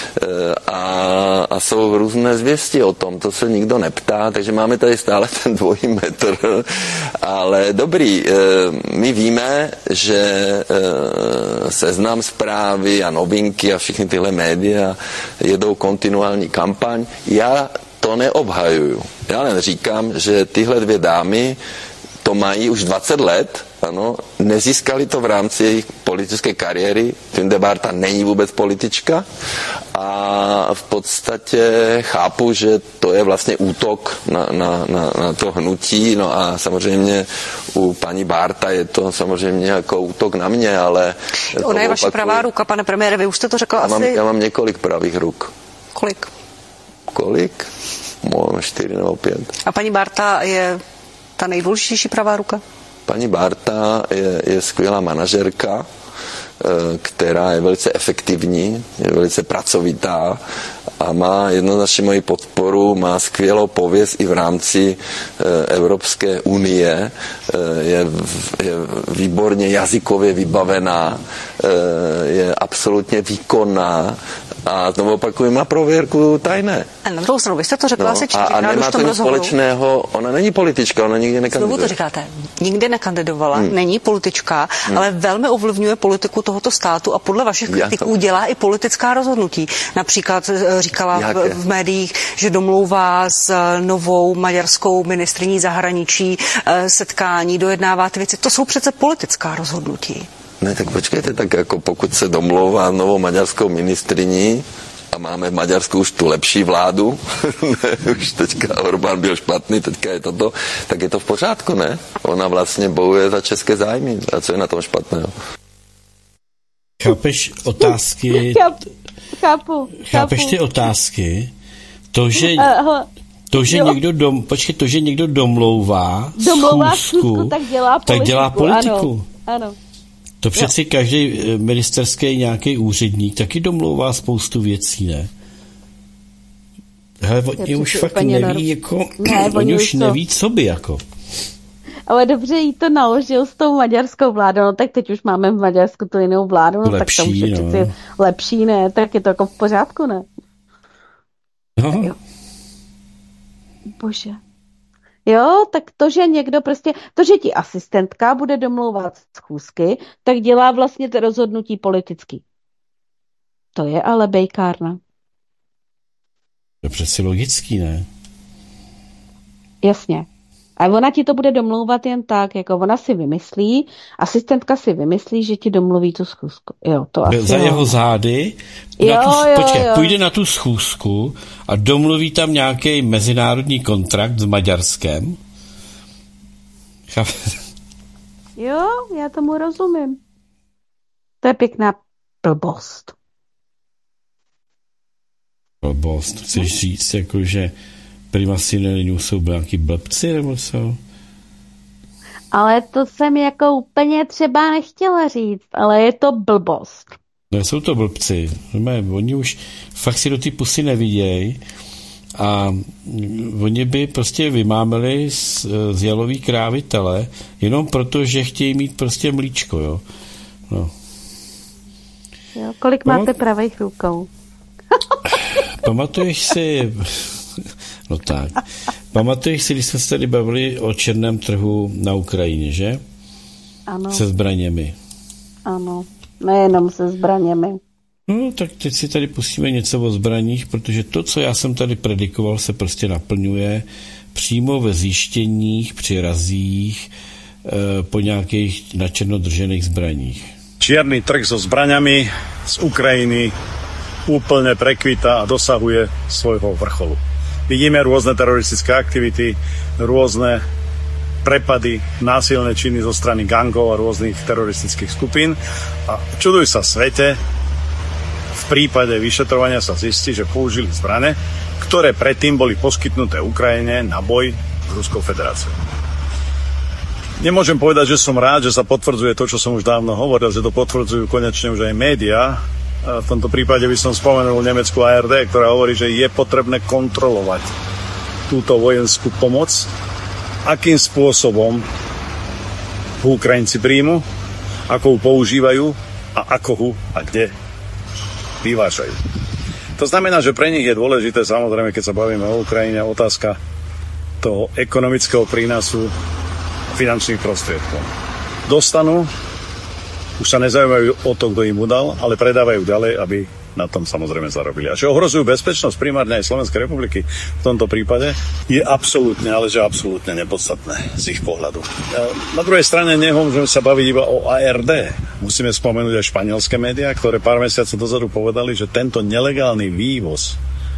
a jsou různé zvěsti o tom, to se nikdo neptá, takže máme tady stále ten dvojí metr, ale dobrý, my víme, že Seznam Zprávy a Novinky a všechny tyhle média jedou kontinuální kampaň. Já to neobhajuju. Já jen říkám, že tyhle dvě dámy to mají už 20 let, ano, nezískali to v rámci jejich politické kariéry. Tünde Bárta není vůbec politička a v podstatě chápu, že to je vlastně útok na to hnutí, no a samozřejmě u paní Bárta je to samozřejmě jako útok na mě, ale... Ona je vaše pravá ruka, pane premiére, vy už jste to řekl asi... Já mám několik pravých ruk. Kolik? 4 nebo 5. A paní Bárta je ta nejdůležitější pravá ruka? Paní Bárta je skvělá manažerka, která je velice efektivní, je velice pracovitá a má jednoznačně moji podporu, má skvělou pověst i v rámci Evropské unie, je výborně jazykově vybavená, je absolutně výkonná a znovu opakuju, má prověrku tajné. A na druhou stranu, vy jste to řekla asi 4krát a nemá už v tom to nic rozhovoru. Společného, ona není politička, ona nikdy nekandiduje. Znovu to říkáte, nikdy nekandidovala, není politička, ale velmi ovlivňuje politiku tohoto státu a podle vašich kritiků dělá i politická rozhodnutí. Například říkala v médiích, že domlouvá s novou maďarskou ministryní zahraničí setkání, dojednává ty věci. To jsou přece politická rozhodnutí. Ne, tak počkejte, tak jako pokud se domlouvá novou maďarskou ministryní a máme v Maďarsku už tu lepší vládu, už teďka Orbán byl špatný, teďka je toto, tak je to v pořádku, ne? Ona vlastně bojuje za české zájmy. A co je na tom špatného? Chápeš otázky? Chápu. Chápeš ty otázky? To, že někdo domlouvá schůzku, tak dělá politiku. Ano. To přeci každý ministerský nějaký úředník taky domlouvá spoustu věcí, ne? Hele, oni už fakt neví, jako, oni už neví, co by, jako. Ale dobře, jí to naložil s tou maďarskou vládou, no tak teď už máme v Maďarsku tu jinou vládu, no lepší, tak to už je přeci lepší, ne? Tak je to jako v pořádku, ne? No. Bože. Jo, tak to, že někdo prostě, to, že ti asistentka bude domlouvat schůzky, tak dělá vlastně to rozhodnutí politický. To je ale bejkárna. To je přeci logický, ne? Jasně. A ona ti to bude domlouvat jen tak, jako ona si vymyslí, asistentka si vymyslí, že ti domluví tu schůzku. Jo, to asi za jeho zády půjde na tu schůzku a domluví tam nějaký mezinárodní kontrakt s Maďarskem. Jo, já tomu rozumím. To je pěkná blbost. Chceš říct, jako, že prima sine jsou nějaký blbci, nebo co? Ale to jsem jako úplně třeba nechtěla říct, ale je to blbost. No, jsou to blbci. Oni už fakt si do té pusy nevidějí a oni by prostě vymámili z jalový krávy tele, jenom proto, že chtějí mít prostě mlíčko, jo. No. Jo, kolik máte pravých rukou? Pamatuješ si... No tak. Pamatuješ si, když jsme se tady bavili o černém trhu na Ukrajině, že? Ano. Se zbraněmi. Ano. Nejenom se zbraněmi. No, tak teď si tady pustíme něco o zbraních, protože to, co já jsem tady predikoval, se prostě naplňuje přímo ve zjištěních, při razích, po nějakých načerno držených zbraních. Čierny trh so zbraňami z Ukrajiny úplne prekvita a dosahuje svojho vrcholu. Vidíme rôzne teroristické aktivity, rôzne prepady, násilné činy zo strany gangov a rôznych teroristických skupín. A čuduj sa svete, v prípade vyšetrovania sa zistí, že použili zbrane, ktoré predtým boli poskytnuté Ukrajine na boj s Ruskou federáciou. Nemôžem povedať, že som rád, že sa potvrdzuje to, čo som už dávno hovoril, že to potvrdzujú konečne už aj médiá, v tomto prípade by som spomenul nemeckú ARD, ktorá hovorí, že je potrebné kontrolovať túto vojenskú pomoc, akým spôsobom Ukrajinci príjmu, ako ju používajú a ako ju a kde vyvážajú. To znamená, že pre nich je dôležité, samozrejme, keď sa bavíme o Ukrajine, otázka toho ekonomického prínosu finančných prostriedkov. Dostanú, už sa nezaujímajú o to, kto im udal, ale predávajú ďalej, aby na tom samozrejme zarobili. A čo ohrozujú bezpečnosť primárne aj Slovenskej republiky v tomto prípade, je absolútne, ale že absolútne nepodstatné z ich pohľadu. Na druhej strane nemôžeme sa baviť iba o ARD. Musíme spomenúť aj španielské médiá, ktoré pár mesiacov dozadu povedali, že tento nelegálny vývoz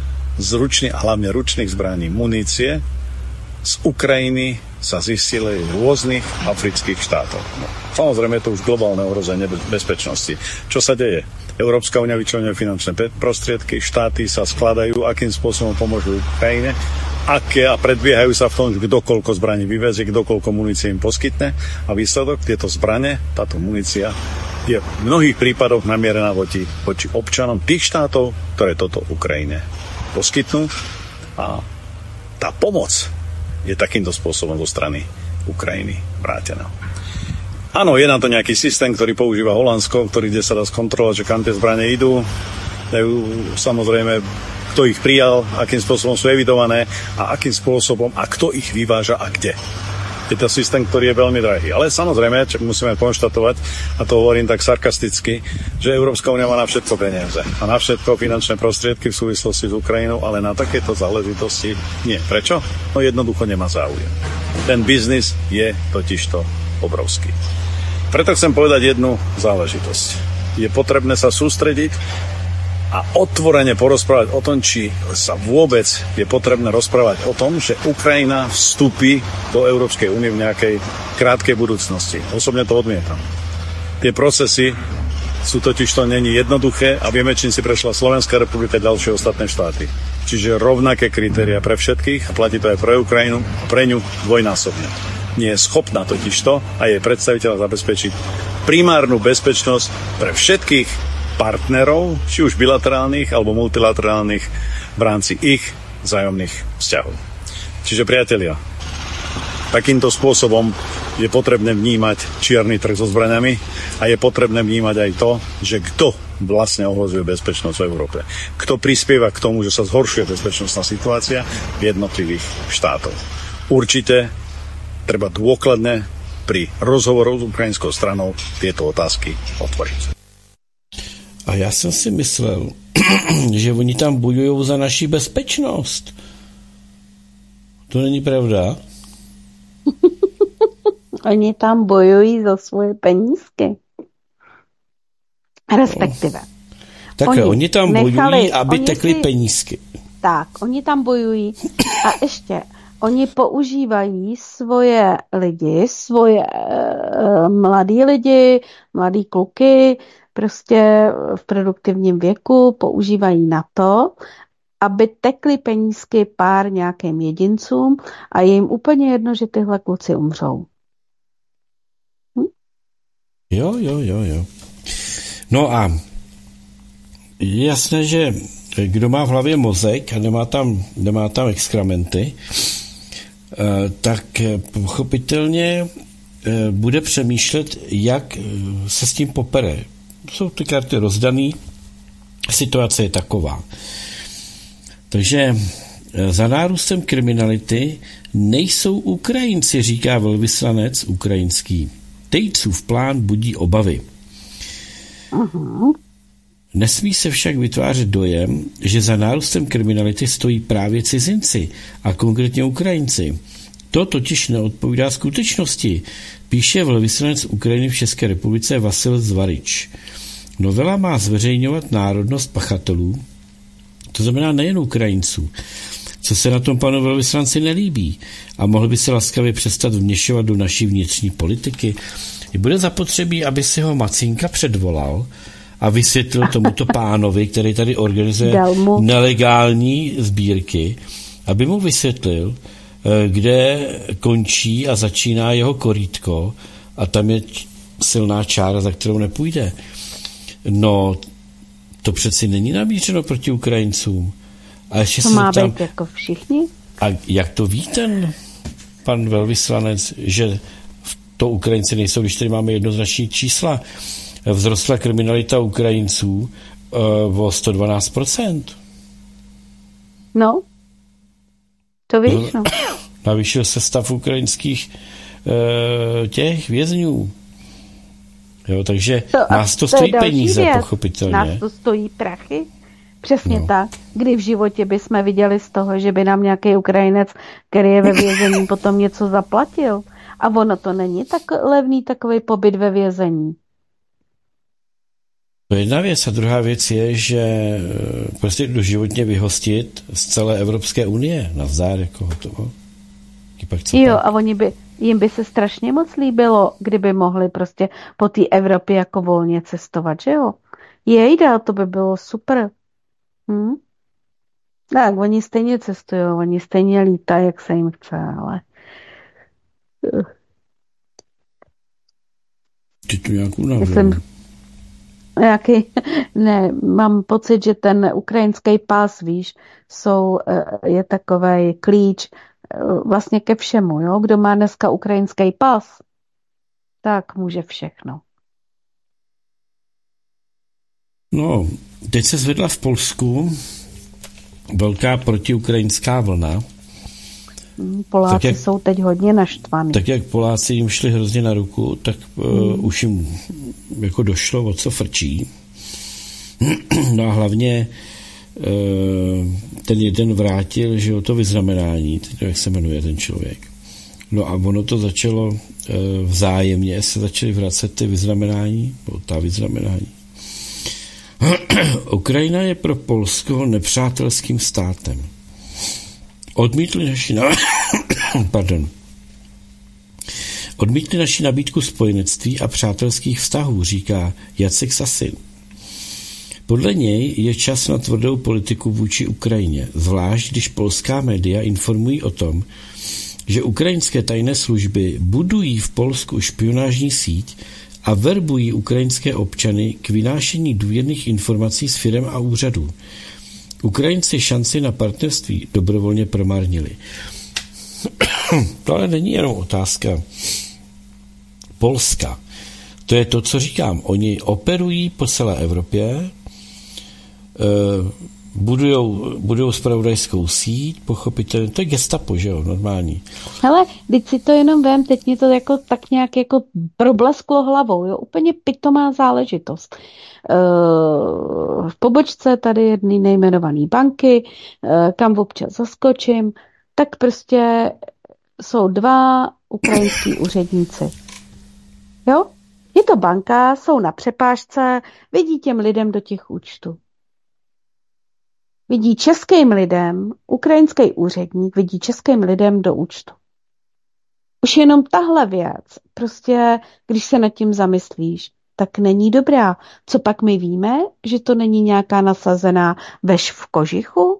a hlavne ručných zbraní, munície z Ukrajiny sa zistili v rôznych afrických štátoch. No, samozrejme je to už globálne ohrozenie bezpečnosti. Čo sa deje? Európska únia vyčleňuje finančné prostriedky, štáty sa skladajú, akým spôsobom pomôžu Ukrajine, aké a predbiehajú sa v tom, kto koľko zbraní vyvezie, kto koľko munície im poskytne a výsledok, tieto zbrane, táto munícia je v mnohých prípadoch namierená voči občanom tých štátov, ktoré toto Ukrajine poskytnú a tá pomoc je takýmto spôsobom zo strany Ukrajiny vrátená. Áno, je na to nejaký systém, ktorý používa Holandsko, kde sa dá skontrolovať, že kam tie zbrane idú. Samozrejme, kto ich prijal, akým spôsobom sú evidované a akým spôsobom a kto ich vyváža a kde. Je to systém, ktorý je veľmi drahý. Ale samozrejme, musíme konštatovať, a to hovorím tak sarkasticky, že Európska únia má na všetko peniaze a na všetko finančné prostriedky v súvislosti s Ukrajinou, ale na takéto záležitosti nie. Prečo? No jednoducho nemá záujem. Ten biznis je totižto obrovský. Preto chcem povedať jednu záležitosť. Je potrebné sa sústrediť a otvorene porozprávať o tom, či sa vôbec je potrebné rozprávať o tom, že Ukrajina vstúpi do Európskej únie v nejakej krátkej budúcnosti. Osobne to odmietam. Tie procesy sú totižto není jednoduché a vieme, čím si prešla Slovenská republika a ďalšie ostatné štáty. Čiže rovnaké kritéria pre všetkých a platí to aj pre Ukrajinu a pre ňu dvojnásobne. Nie je schopná totižto a jej predstaviteľ zabezpečiť primárnu bezpečnosť pre všetkých partnerov, či už bilaterálnych alebo multilaterálnych v rámci ich vzájomných vzťahov. Čiže priatelia, takýmto spôsobom je potrebné vnímať čierny trh so zbraňami a je potrebné vnímať aj to, že kto vlastne ohrozuje bezpečnosť v Európe. Kto prispieva k tomu, že sa zhoršuje bezpečnostná situácia v jednotlivých štátoch. Určite treba dôkladne pri rozhovoroch s ukrajinskou stranou tieto otázky otvoriť. A já jsem si myslel, že oni tam bojují za naši bezpečnost. To není pravda? Oni tam bojují za svoje penízky. Respektive. Takhle, oni tam bojují, aby tekly penízky. Tak, oni tam bojují a ještě oni používají svoje lidi, svoje mladý lidi, mladý kluky, prostě v produktivním věku používají na to, aby tekly penízky pár nějakým jedincům a je jim úplně jedno, že tyhle kluci umřou. Jo. No a je jasné, že kdo má v hlavě mozek a nemá tam exkramenty, tak pochopitelně bude přemýšlet, jak se s tím popere. Jsou ty karty rozdaný, situace je taková. Takže za nárůstem kriminality nejsou Ukrajinci, říká velvyslanec ukrajinský. Tejcův plán budí obavy. Aha. Nesmí se však vytvářet dojem, že za nárůstem kriminality stojí právě cizinci a konkrétně Ukrajinci. To totiž neodpovídá skutečnosti, píše velvyslanec Ukrajiny v České republice Vasil Zvarič. Novela má zveřejňovat národnost pachatelů, to znamená nejen Ukrajinců, co se na tom panu velvyslanci nelíbí a mohl by se laskavě přestat vměšovat do naší vnitřní politiky. Bude zapotřebí, aby si ho Macinka předvolal a vysvětlil tomuto pánovi, který tady organizuje nelegální sbírky, aby mu vysvětlil, kde končí a začíná jeho korítko a tam je silná čára, za kterou nepůjde. No, to přeci není namířeno proti Ukrajincům. A ještě to má být jako všichni? A jak to ví ten pan velvyslanec, že to Ukrajinci nejsou, když tady máme jednoznační čísla? Vzrostla kriminalita Ukrajinců o 112%. No, to víš, no. Navýšil se stav ukrajinských těch vězňů. Jo, takže nás to stojí peníze, věc. Pochopitelně. Nás to stojí prachy. Přesně tak. Kdy v životě bychom viděli z toho, že by nám nějaký Ukrajinec, který je ve vězení, potom něco zaplatil. A ono to není tak levný takový pobyt ve vězení. To je jedna věc. A druhá věc je, že prostě doživotně vyhostit z celé Evropské unie navzdár jako hotovo. Jo, a jim by se strašně moc líbilo, kdyby mohli prostě po té Evropě jako volně cestovat, že jo? Jejda, to by bylo super. Tak, oni stejně cestují, oni stejně lítají, jak se jim chce, ale... Ty tu nějakou navrhu. Mám pocit, že ten ukrajinský pás, víš, je takovej klíč vlastně ke všemu, jo? Kdo má dneska ukrajinský pas, tak může všechno. No, teď se zvedla v Polsku velká protiukrajinská vlna. Poláci jsou teď hodně naštvaný. Tak jak Poláci jim šli hrozně na ruku, tak už jim jako došlo, o co frčí. No a hlavně ten jeden vrátil, že to vyznamenání, jak se jmenuje ten člověk. No a ono to začalo vzájemně, se začaly vracet ty vyznamenání, ta vyznamenání. Ukrajina je pro Polsko nepřátelským státem. Odmítli naši nabídku spojenectví a přátelských vztahů, říká Jacek Sasin. Podle něj je čas na tvrdou politiku vůči Ukrajině, zvlášť když polská média informují o tom, že ukrajinské tajné služby budují v Polsku špionážní síť a verbují ukrajinské občany k vynášení důvěrných informací z firem a úřadů. Ukrajinci šanci na partnerství dobrovolně promarnili. To ale není jenom otázka Polska. To je to, co říkám. Oni operují po celé Evropě, budujou zpravodajskou síť, pochopitelně. To je gestapo, že jo, normální. Hele, teď si to jenom vem, teď mě to jako tak nějak jako problesklo hlavou, jo, úplně pitomá záležitost. V pobočce tady jedný nejmenovaný banky, kam občas zaskočím, tak prostě jsou 2 ukrajinský úředníci. Jo? Je to banka, jsou na přepážce, vidí těm lidem do těch účtů. Vidí českým lidem, ukrajinský úředník vidí českým lidem do účtu. Už jenom tahle věc, prostě, když se nad tím zamyslíš, tak není dobrá. Co pak my víme, že to není nějaká nasazená veš v kožichu?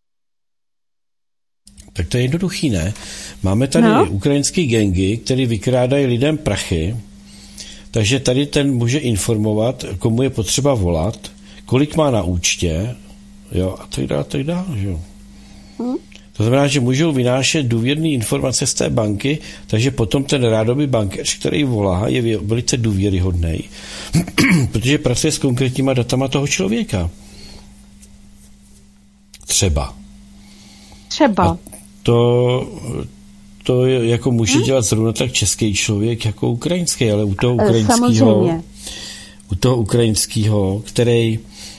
Tak to je jednoduchý, ne? Máme tady ukrajinský gangy, který vykrádají lidem prachy, takže tady ten může informovat, komu je potřeba volat, kolik má na účtě, jo, a tak dále, jo. To znamená, že můžou vynášet důvěrné informace z té banky, takže potom ten rádoby bankéř, který volá, je velice důvěryhodný, protože pracuje s konkrétníma datama toho člověka. Třeba. A to jako může dělat zrovna tak český člověk jako ukrajinský, ale u toho ukrajinského, který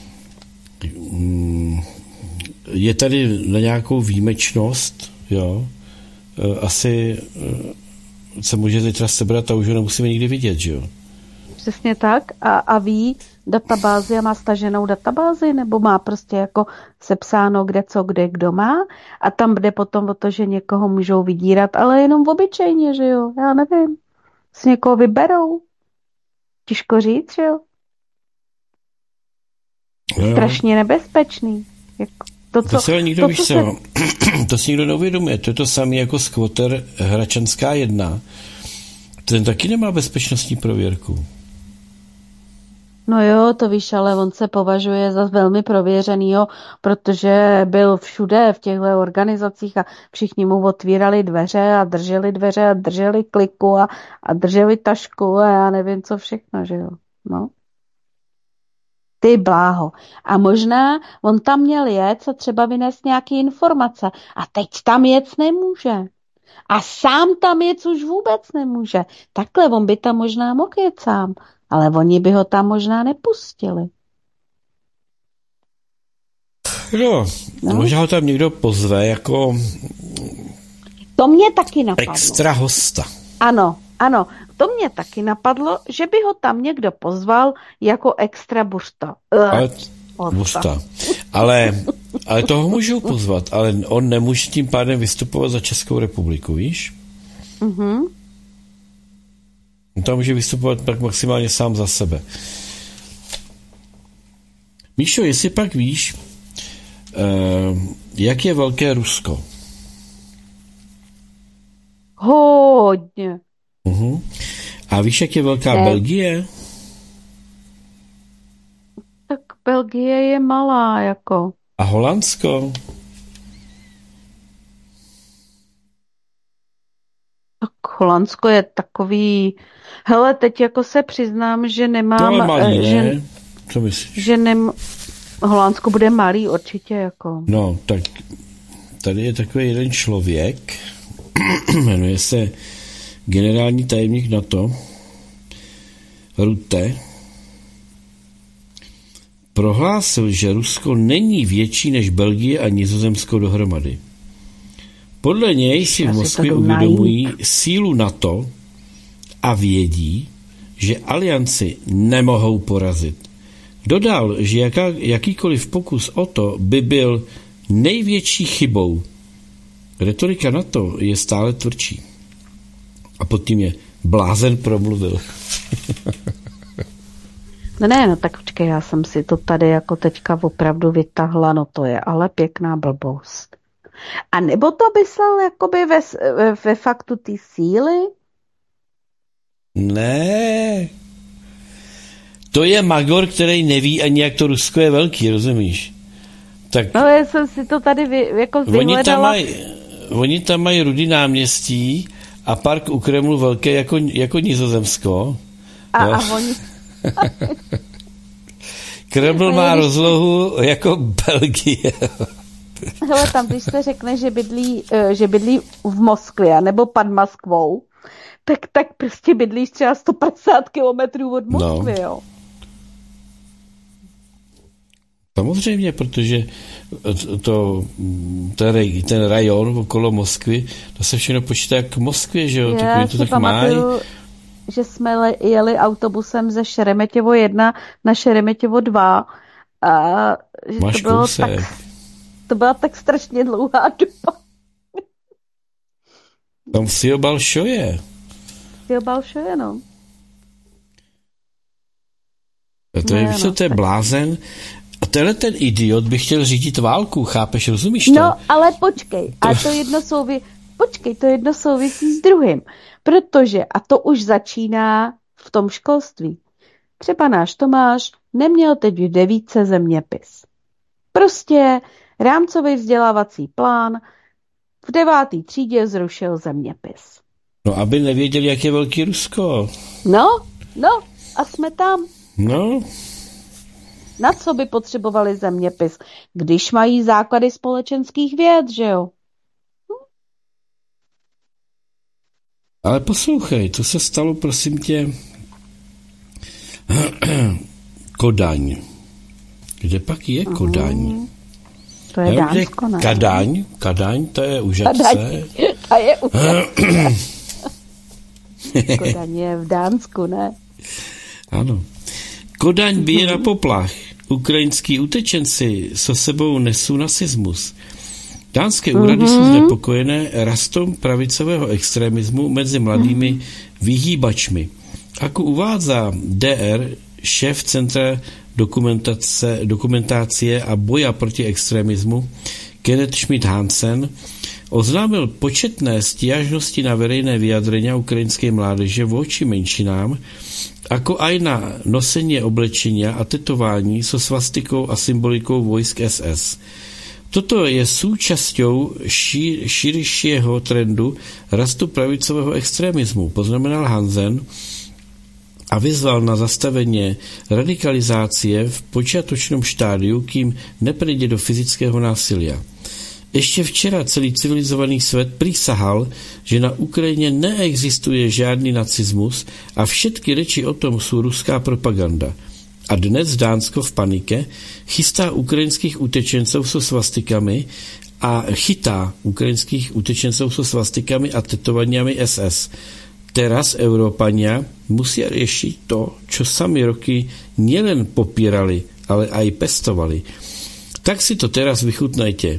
je tady na nějakou výjimečnost, jo, asi se může zítra sebrat a už ho nemusíme nikdy vidět, že jo. Přesně tak. A ví databázi a má staženou databázi, nebo má prostě jako sepsáno kde co, kde kdo má a tam jde potom o to, že někoho můžou vydírat, ale jenom v obyčejně, že jo, já nevím. S někoho vyberou. Těžko říct, že jo. Strašně nebezpečný. To si nikdo neuvědomuje. To je to samé jako skvoter Hračanská 1. Ten taky nemá bezpečnostní prověrku. No jo, to víš, ale on se považuje za velmi prověřenýho, protože byl všude v těchto organizacích a všichni mu otvírali dveře a drželi kliku a drželi tašku a já nevím co všechno, že jo. No. Ty bláho. A možná on tam měl jet a třeba vynést nějaké informace a teď tam jet nemůže. A sám tam jet už vůbec nemůže. Takhle on by tam možná mohl jet sám. Ale oni by ho tam možná nepustili. No, možná ho tam někdo pozve jako... To mě taky napadlo. Extra hosta. Ano. To mě taky napadlo, že by ho tam někdo pozval jako extra busta. Ale toho můžou pozvat, ale on nemůže tím pádem vystupovat za Českou republiku, víš? Mhm. On tam může vystupovat tak maximálně sám za sebe. Míšo, jestli pak víš, jak je velké Rusko? Hodně. A víš, jak je velká Belgie? Tak Belgie je malá, jako. A Holandsko? Tak Holandsko je takový... Hele, teď jako se přiznám, že nemám... To je malý, ne? Co myslíš? Že Holandsko bude malý určitě, jako. No, tak tady je takový jeden člověk, jmenuje se generální tajemník NATO, Rutte, prohlásil, že Rusko není větší než Belgie a Nizozemsko dohromady. Podle něj si v Moskvě uvědomují sílu NATO a vědí, že alianci nemohou porazit. Dodal, že jakýkoliv pokus o to by byl největší chybou. Retorika NATO je stále tvrdší. A pod tím je blázen promluvil. No tak počkej, já jsem si to tady jako teďka opravdu vytahla, no to je ale pěkná blbost. A nebo to myslel jakoby ve faktu ty síly? Ne. To je magor, který neví ani, jak to Rusko je velký, rozumíš? Tak no já jsem si to tady jako vyhledala. Oni tam mají Rudý náměstí a park u Kremlu velký jako Nizozemsko. A oni... Kreml má rozlohu jako Belgie. Hele, tam když se řekne, že bydlí v Moskvě nebo pod Moskvou, tak prostě bydlíš třeba 150 kilometrů od Moskvy, jo. Samozřejmě, protože ten rajon okolo Moskvy, to se všechno počítá jak k Moskvě, že jo? Já si pamatuju, že jsme jeli autobusem ze Šeremetěvo 1 na Šeremetěvo 2 a že to byla tak strašně dlouhá doba. Tam si obal šoje. No. To je blázen. A tenhle ten idiot by chtěl řídit válku, chápeš, rozumíš to? No, ale počkej, to jedno souvisí s druhým, protože, a to už začíná v tom školství, třeba náš Tomáš neměl teď v 9 zeměpis. Prostě rámcový vzdělávací plán v 9. třídě zrušil zeměpis. No, aby nevěděli, jak je velký Rusko. No, a jsme tam. No. Na co by potřebovali zeměpis, když mají základy společenských věd, že jo? Ale poslouchej, to se stalo, prosím tě, Kodaň. Kde pak je Kodaň? To je Dánsko, ne? Kadaň, to je u Žadce. To je u Žadce. Kodaň je v Dánsku, ne? Ano. Kodaň bije na poplach. Ukrajinský utečenci so sebou nesou nacismus. Dánské úrady jsou znepokojené rastom pravicového extremismu mezi mladými vyhýbačmi. Ako uvádza DR, šéf Centra dokumentácie a boja proti extremismu Kenneth Schmidt Hansen, oznámil početné stížnosti na verejné vyjadrenia ukrajinskej mládeže voči menšinám, ako aj na nosenie oblečenia a tetování so svastikou a symbolikou vojsk SS. Toto je súčasťou širšieho trendu rastu pravicového extrémizmu, poznamenal Hansen a vyzval na zastavenie radikalizácie v počiatočnom štádiu, kým neprejde do fyzického násilia. Ešte včera celý civilizovaný svet prísahal, že na Ukrajine neexistuje žádný nacizmus a všetky reči o tom sú ruská propaganda. A dnes Dánsko v panike chystá ukrajinských utečencov so svastikami a chytá ukrajinských utečencov so svastikami a tetovaniami SS. Teraz Európania musia riešiť to, čo sami roky nielen popírali, ale aj pestovali. Tak si to teraz vychutnajte.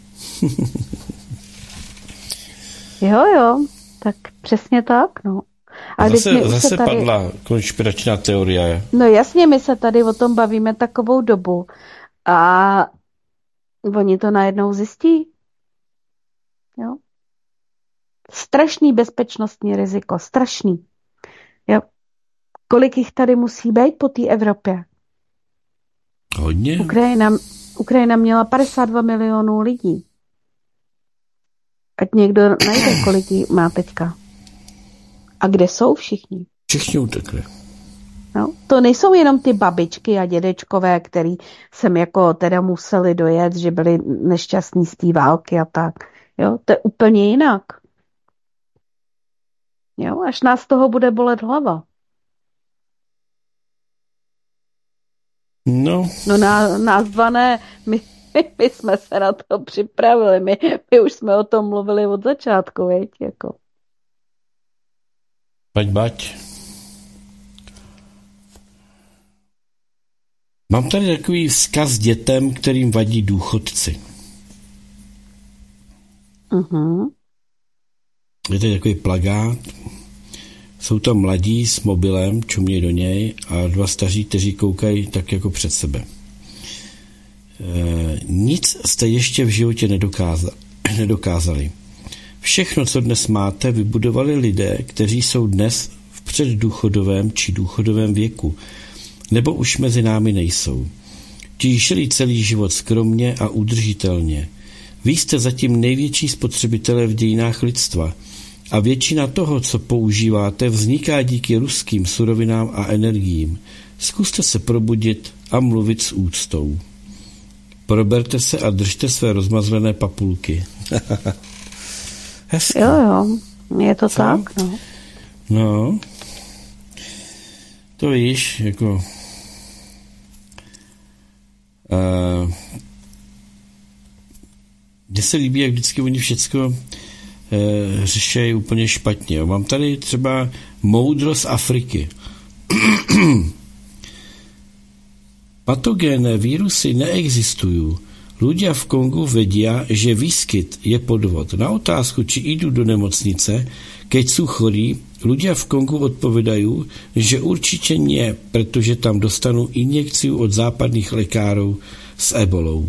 Jo, tak přesně tak, no. A zase tady padla konšpiračná teorie. No jasně, my se tady o tom bavíme takovou dobu a oni to najednou zjistí. Jo. Strašný bezpečnostní riziko, strašný. Jo. Kolik jich tady musí být po té Evropě? Hodně. Ukrajina měla 52 milionů lidí. Ať někdo najde, kolik jí má teďka. A kde jsou všichni? Všichni utekli. No, to nejsou jenom ty babičky a dědečkové, který sem jako teda museli dojet, že byli nešťastní z té války a tak. Jo, to je úplně jinak. Jo, až nás toho bude bolet hlava. No nás dva ne. My jsme se na to připravili. My už jsme o tom mluvili od začátku, viď, jako. Bať. Mám tady takový vzkaz dětem, kterým vadí důchodci. Je tady takový plakát. Jsou tam mladí s mobilem, čumějí do něj a dva staří, kteří koukají tak jako před sebe. Nic jste ještě v životě nedokázali. Všechno, co dnes máte, vybudovali lidé, kteří jsou dnes v předdůchodovém či důchodovém věku, nebo už mezi námi nejsou. Ti žili celý život skromně a udržitelně. Vy jste zatím největší spotřebitelé v dějinách lidstva a většina toho, co používáte, vzniká díky ruským surovinám a energiím. Zkuste se probudit a mluvit s úctou. Proberte se a držte své rozmazlené papulky. Hezky. Jo, je to co? Tak, no. No, to víš, jako mně se líbí, jak vždycky oni všecko řešejí úplně špatně. Jo. Mám tady třeba moudrost Afriky. Patogénne vírusy neexistují. Ľudia v Kongu vedia, že výskyt je podvod. Na otázku, či idú do nemocnice, keď sú chorí, ľudia v Kongu odpovedajú, že určite nie, pretože tam dostanú injekciu od západných lekárov s ebolou.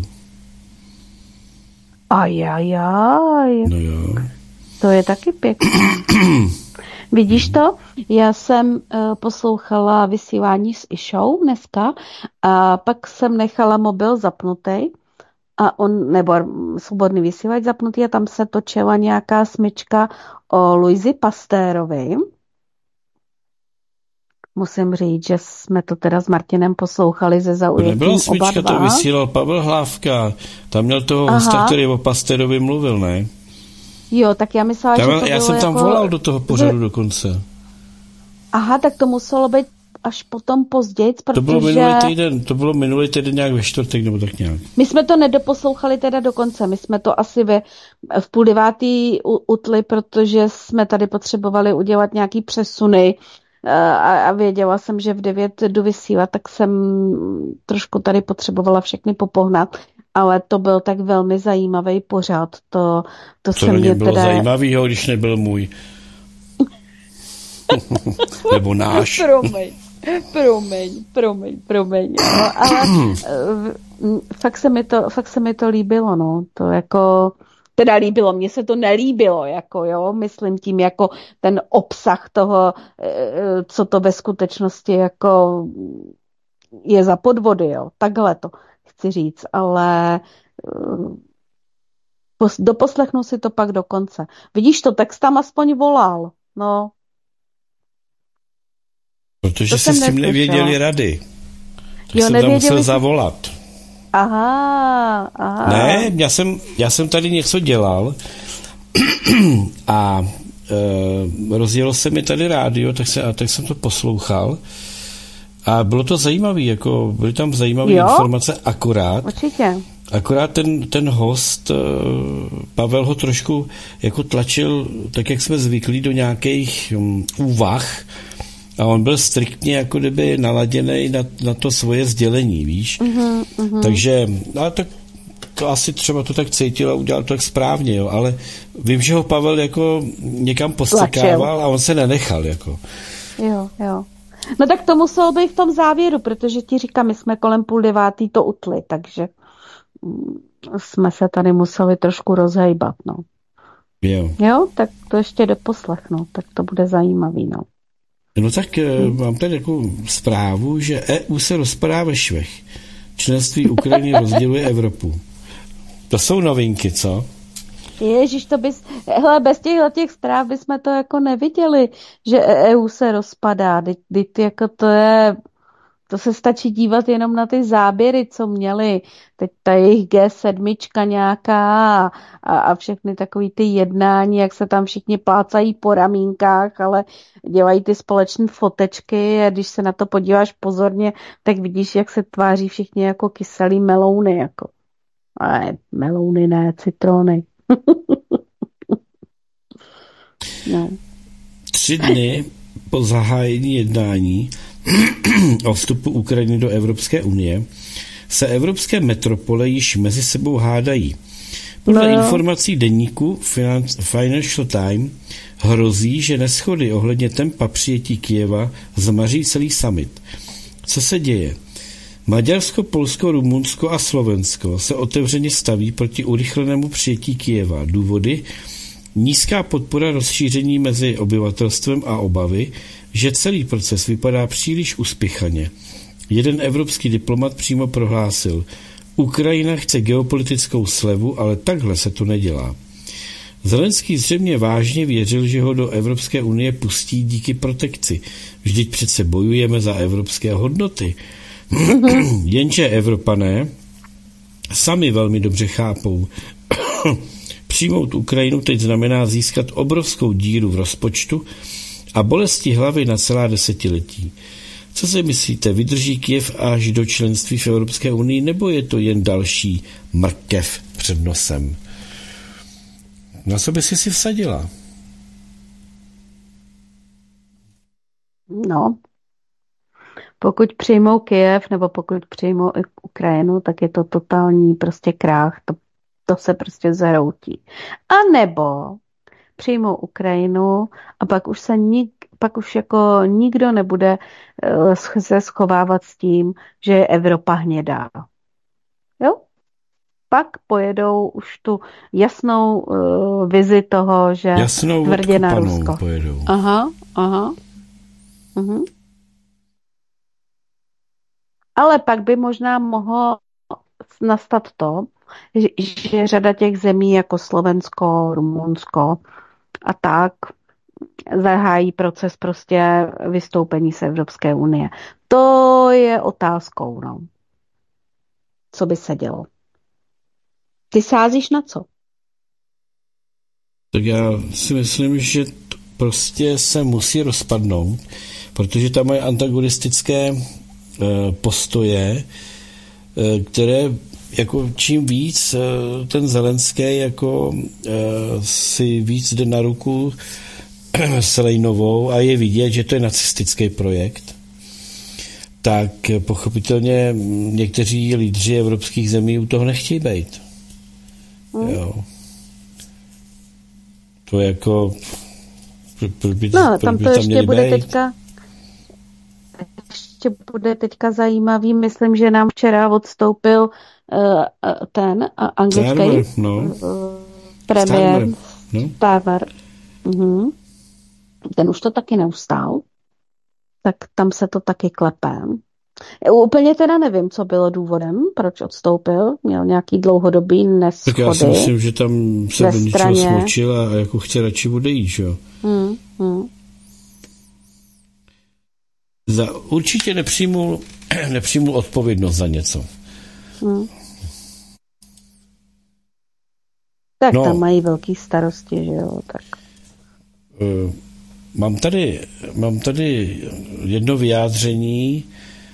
Ajajaj. No jo. To je taky pěkné. Vidíš to? Já jsem poslouchala vysílání s Išou dneska a pak jsem nechala mobil zapnutý a nebo svobodný vysílač zapnutý a tam se točila nějaká smyčka o Louisi Pasteurovi. Musím říct, že jsme to teda s Martinem poslouchali ze zaujetím oba dva. Nebyla smyčka, to vysílal Pavel Hlávka. Tam měl toho hosta, který o Pasteurovi mluvil, ne? Jo, tak já myslela, že to bylo já jsem tam jako volal do toho pořadu dokonce. Aha, tak to muselo být až potom později, protože... To bylo minulý týden nějak ve čtvrtek, nebo tak nějak. My jsme to nedoposlouchali teda dokonce, my jsme to asi v 8:30 utli, protože jsme tady potřebovali udělat nějaký přesuny a věděla jsem, že v 9 jdu vysílat, tak jsem trošku tady potřebovala všechny popohnat. Ale to byl tak velmi zajímavý pořad. To se mě bylo teda... zajímavýho, když nebyl můj. Nebo náš. Promiň. No, ale fakt se mi to líbilo, no. To jako Teda líbilo, mně se to nelíbilo, jako jo, myslím tím jako ten obsah toho, co to ve skutečnosti jako je za podvody, jo, takhle to chci říct, ale doposlechnu si to pak do konce. Vidíš to, tak tam aspoň volal, no. Protože jsi s tím nevěděli rady. Tak jsem tam musel zavolat. Aha. Ne, já jsem tady něco dělal a rozjelo se mi tady rádio, tak jsem to poslouchal a bylo to zajímavé, jako byly tam zajímavé informace, akorát ten host, Pavel ho trošku jako tlačil, tak jak jsme zvyklí, do nějakých úvah a on byl striktně jako kdyby naladěný na to svoje sdělení, víš? Takže, ale tak to asi třeba to tak cítil a udělal to tak správně, jo, ale vím, že ho Pavel jako někam postrkával a on se nenechal, jako. Jo. No tak to muselo být v tom závěru, protože ti říkám, my jsme kolem 8:30 to utli, takže jsme se tady museli trošku rozhejbat, no. Jo, tak to ještě doposlechnu, tak to bude zajímavý, no. No tak mám tady takovou zprávu, že EU se rozpadá ve švech. Členství Ukrajiny rozděluje Evropu. To jsou novinky, co? Ježíš, to bys... Hele, bez těch zpráv bychom to jako neviděli, že EU se rozpadá. Teď jako to se stačí dívat jenom na ty záběry, co měli. Teď ta jejich G7 nějaká a všechny takový ty jednání, jak se tam všichni plácají po ramínkách, ale dělají ty společné fotečky a když se na to podíváš pozorně, tak vidíš, jak se tváří všichni jako kyselý melouny. Jako. Ale melouny ne, citrony. No. 3 dny po zahájení jednání o vstupu Ukrajiny do Evropské unie se evropské metropole již mezi sebou hádají. Podle informací deníku Financial Times hrozí, že neshody ohledně tempa přijetí Kyjeva zmaří celý summit. Co se děje? Maďarsko, Polsko, Rumunsko a Slovensko se otevřeně staví proti urychlenému přijetí Kyjeva. Důvody? Nízká podpora rozšíření mezi obyvatelstvem a obavy, že celý proces vypadá příliš uspěchaně. Jeden evropský diplomat přímo prohlásil: Ukrajina chce geopolitickou slevu, ale takhle se to nedělá. Zelenský zřejmě vážně věřil, že ho do Evropské unie pustí díky protekci. Vždyť přece bojujeme za evropské hodnoty. Jenže Evropané sami velmi dobře chápou. Přijmout Ukrajinu teď znamená získat obrovskou díru v rozpočtu a bolesti hlavy na celá desetiletí. Co si myslíte, vydrží Kyjev až do členství v Evropské unii, nebo je to jen další mrkev před nosem? Na co by si vsadila? No, pokud přijmou Kyjev, nebo pokud přijmou Ukrajinu, tak je to totální prostě krách, to se prostě zhroutí. A nebo přijmou Ukrajinu a pak už jako nikdo nebude se schovávat s tím, že je Evropa hnědá. Jo? Pak pojedou už tu jasnou vizi toho, že jasnou tvrdě na Rusko. Pojedou. Aha. Mhm. Ale pak by možná mohlo nastat to, že řada těch zemí jako Slovensko, Rumunsko a tak zahájí proces prostě vystoupení z Evropské unie. To je otázkou, no. Co by se dělo? Ty sázíš na co? Tak já si myslím, že prostě se musí rozpadnout, protože tam mají antagonistické postoje, které jako čím víc ten Zelenský jako si víc jde na ruku s Lejnovou a je vidět, že to je nacistický projekt, tak pochopitelně někteří lídři evropských zemí u toho nechtějí být. Jo. To jako tam to ještě bude teďka bude teďka zajímavý. Myslím, že nám včera odstoupil ten anglický premiér Starmer. Ten už to taky neustál. Tak tam se to taky klepe. Úplně teda nevím, co bylo důvodem, proč odstoupil. Měl nějaký dlouhodobý neschody. Tak já si myslím, že tam se do něčeho smočil a jako chce radši odejít, jo. Určitě nepřijmul odpovědnost za něco. Tak tam mají velký starosti, že jo, tak. Mám tady jedno vyjádření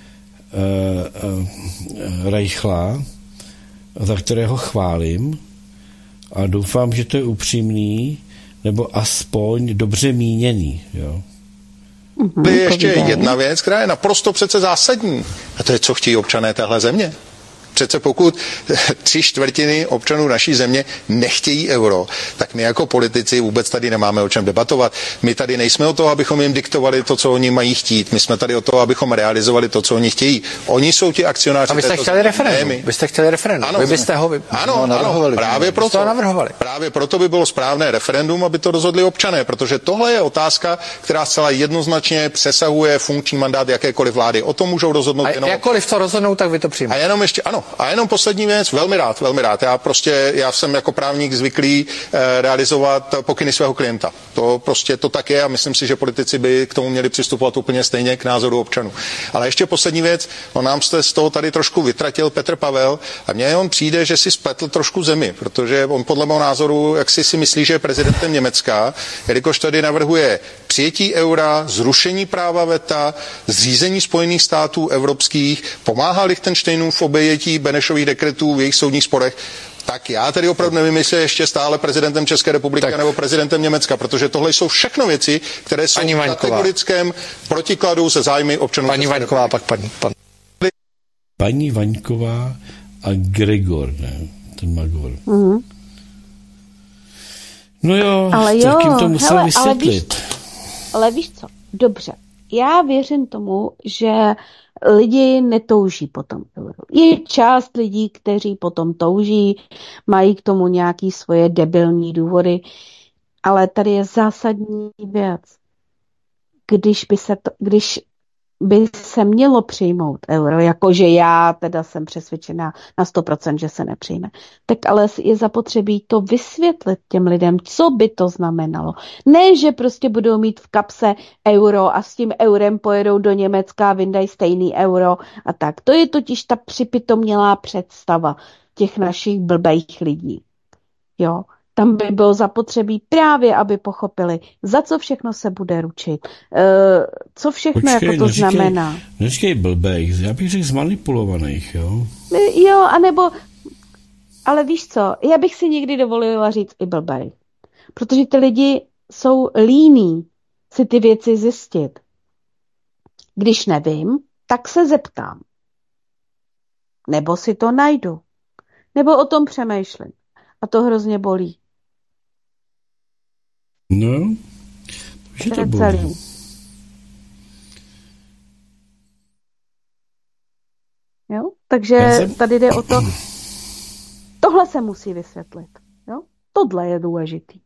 Reichla, za kterého chválím a doufám, že to je upřímný nebo aspoň dobře míněný. Jo. Je ještě jedna věc, která je naprosto přece zásadní, a to je, co chtějí občané téhle země. Přece pokud 3/4 občanů naší země nechtějí euro, tak my jako politici vůbec tady nemáme o čem debatovat. My tady nejsme o to, abychom jim diktovali to, co oni mají chtít. My jsme tady o to, abychom realizovali to, co oni chtějí. Oni jsou ti akcionáři. A vy jste chtěli referendum. Vy jste chtěli referendum. Ano, vy byste ho navrhovali. Právě proto by bylo správné referendum, aby to rozhodli občané, protože tohle je otázka, která zcela jednoznačně přesahuje funkční mandát jakékoliv vlády. O tom můžou rozhodnout jenom. Jakkoliv to rozhodnou, tak vy to přijmete. A jenom poslední věc, velmi rád. Já jsem jako právník zvyklý realizovat pokyny svého klienta. To tak je a myslím si, že politici by k tomu měli přistupovat úplně stejně k názoru občanů. Ale ještě poslední věc, nám jste z toho tady trošku vytratil Petr Pavel a mně on přijde, že si spletl trošku zemi, protože on podle mého názoru, jak si myslí, že je prezidentem Německa, jelikož tady navrhuje přijetí eura, zrušení práva veta, zřízení Spojených států evropských, pomáhá Lichtenštejnům v obejití Benešových dekretů v jejich soudních sporech, tak já tedy opravdu nevím, jestli je ještě stále prezidentem České republiky nebo prezidentem Německa, protože tohle jsou všechno věci, které jsou v kategorickém protikladu se zájmy občanů. Paní Vaňková, pak paní Vaňková a Gregor, ne? Ten Magor. No jo, tak jim to musel vysvětlit. Ale víš co? Dobře. Já věřím tomu, že lidi netouží potom euro. Je část lidí, kteří potom touží, mají k tomu nějaké svoje debilní důvody, ale tady je zásadní věc. Když by se mělo přijmout euro, jakože já teda jsem přesvědčená na 100%, že se nepřijme, tak ale je zapotřebí to vysvětlit těm lidem, co by to znamenalo. Ne, že prostě budou mít v kapse euro a s tím eurem pojedou do Německa a vyndají stejný euro a tak. To je totiž ta připitomnělá představa těch našich blbejch lidí. Jo. Tam by bylo zapotřebí právě, aby pochopili, za co všechno se bude ručit. Co všechno jako to znamená. Neříkej blbej, já bych řekl zmanipulovaných, jo? Jo, anebo, ale víš co, já bych si někdy dovolila říct i blbej. Protože ty lidi jsou líní si ty věci zjistit. Když nevím, tak se zeptám. Nebo si to najdu. Nebo o tom přemýšlím. A to hrozně bolí. No, že to bolí. Jo? Takže tady jde o to, tohle se musí vysvětlit. Jo? Tohle je důležitý.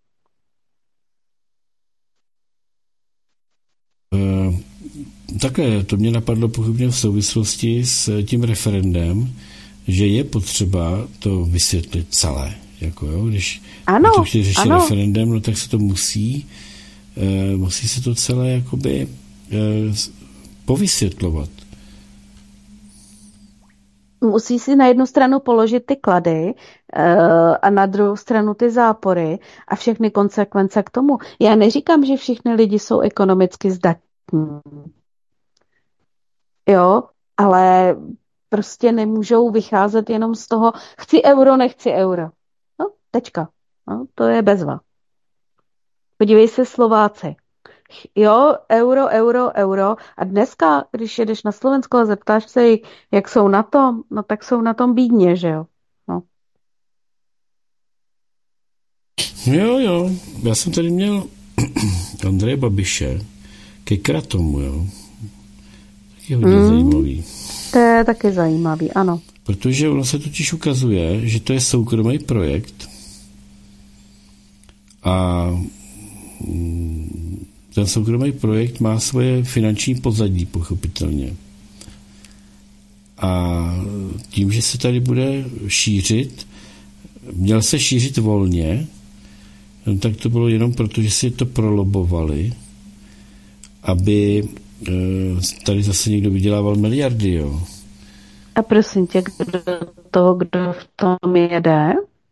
Takhle, to mě napadlo pochybně v souvislosti s tím referendem, že je potřeba to vysvětlit celé. Jako jo, když to chtějí řešit referendem, no tak se to musí se to celé jakoby povysvětlovat. Musí si na jednu stranu položit ty klady a na druhou stranu ty zápory a všechny konsekvence k tomu. Já neříkám, že všichni lidi jsou ekonomicky zdatní. Jo, ale prostě nemůžou vycházet jenom z toho, chci euro, nechci euro. No, tečka. No, to je bezva. Podívej se Slováci. Jo, euro. A dneska, když jedeš na Slovensko a zeptáš se, jak jsou na tom, no tak jsou na tom bídně, že jo. No. Jo. Já jsem tady měl Andreje Babiše ke Kratomu, jo. Taky hodně zajímavý. To je taky zajímavý, ano. Protože ono se totiž ukazuje, že to je soukromý projekt A ten soukromý projekt má svoje finanční pozadí, pochopitelně. A tím, že se tady bude šířit, měl se šířit volně, tak to bylo jenom proto, že si to prolobovali, aby tady zase někdo vydělával miliardy, jo. A prosím tě, kdo v tom jede?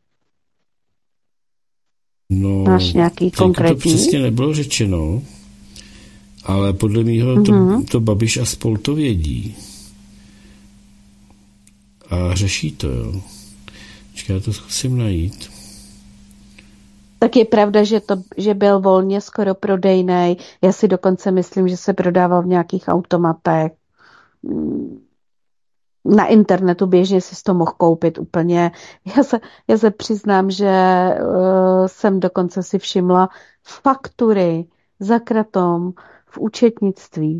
No, máš nějaký konkrétní? To přesně nebylo řečeno, ale podle mýho to Babiš a spol to vědí. A řeší to, jo. Počkej, já to zkusím najít. Tak je pravda, že byl volně skoro prodejnej. Já si dokonce myslím, že se prodával v nějakých automatech. Na internetu běžně si to mohl koupit úplně. Já se přiznám, že jsem dokonce si všimla faktury za kratom v účetnictví.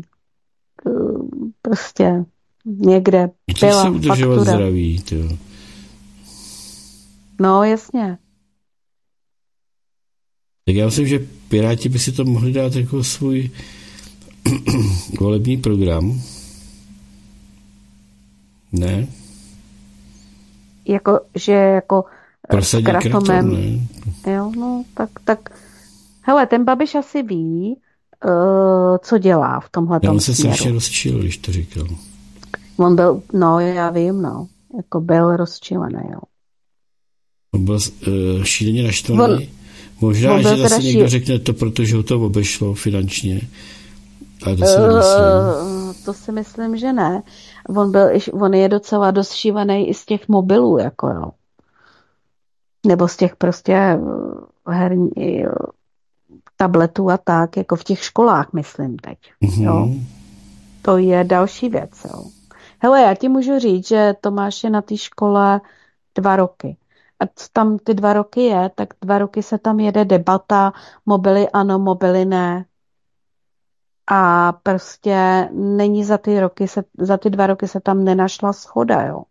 Prostě někde byla faktura. Zdraví, tyjo. No, jasně. Tak já myslím, že Piráti by si to mohli dát jako svůj volební program. Ne? Jako prosadí kratom, ne? Jo, no, tak. Hele, ten Babiš asi ví, co dělá v tomhle směru. Já se strašně rozčil, když to říkal. On byl, no, já vím, no. Jako byl rozčilený, jo. On byl šíleně naštvaný. Možná, že zase někdo řekne to, protože ho to obešlo finančně. Ale to si nemyslím. To si myslím, že ne. On je docela dost šílený i z těch mobilů, jako jo. Nebo z těch prostě herní tabletů a tak, jako v těch školách, myslím teď. Jo. To je další věc, jo. Hele, já ti můžu říct, že Tomáš je na té škole 2 roky. A co tam ty 2 roky je, tak 2 roky se tam jede debata, mobily ano, mobily ne. A prostě není za ty 2 roky se tam nenašla shoda, jo.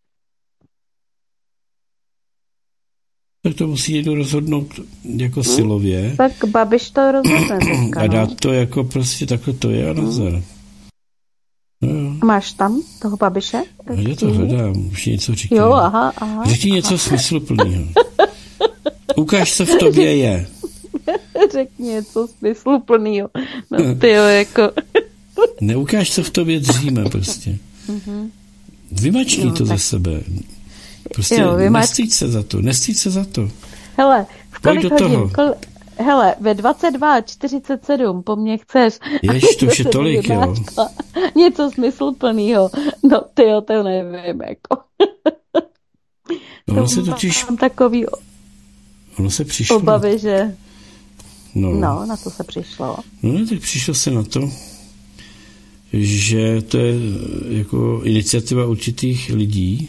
Tak to musí někdo rozhodnout jako silově. Tak Babiš to rozhodne teďka, a dát to jako prostě takhle to je a nazar. No. Máš tam toho Babiše? Já to hledám, už něco říkám. Jo, aha. Řekni něco smysluplného. Ukáž, co v tobě je. Řekni něco smysluplného. No tyjo, jako... Neukáž, co v tobě dříme prostě. Vymačni to ze sebe. Prostě nestýď se za to. Hele, v kolik do hodin? Toho. Hele, ve 22:47 po mně chceš. Jež, to už je tolik, jo. Něco smysluplného. No, tyjo, to nevím, jako. Ono se totiž... takový ono se přišlo. Obavy, že... No, na to se přišlo. No ne, tak přišlo se na to, že to je jako iniciativa určitých lidí.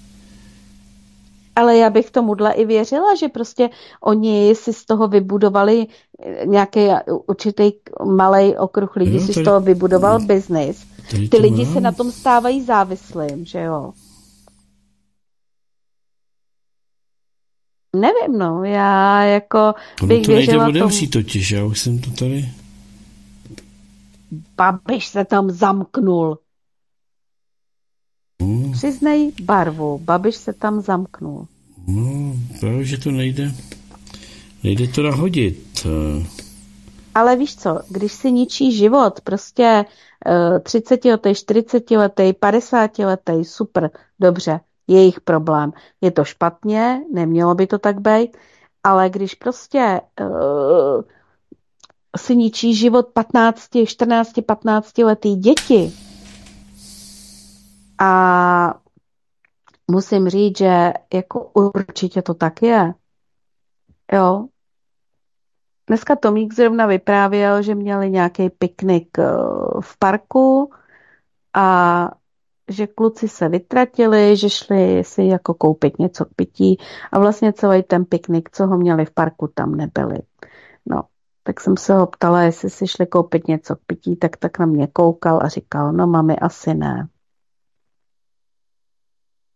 Ale já bych tomuhle i věřila, že prostě oni si z toho vybudovali nějaký určitý malej okruh lidí, si z toho vybudoval biznis. Ty lidi se na tom stávají závislým, že jo? Nevím, no, já jako bych věřila tomu. Totiž, já už jsem to tady... Babiš se tam zamknul. Přiznej barvu, Babiš se tam zamknul. No, právě, že to nejde. Nejde to nahodit. Ale víš co, když si ničí život, prostě 30letý, 40letý, 50letý, super, dobře, jejich problém. Je to špatně, nemělo by to tak být, ale když prostě si ničí život 15, 14, 15 letý děti a musím říct, že jako určitě to tak je. Jo. Dneska Tomík zrovna vyprávěl, že měli nějaký piknik v parku a že kluci se vytratili, že šli si jako koupit něco k pití a vlastně celý ten piknik, co ho měli v parku, tam nebyli. No, tak jsem se ho ptala, jestli si šli koupit něco k pití, tak na mě koukal a říkal, no mami, asi ne.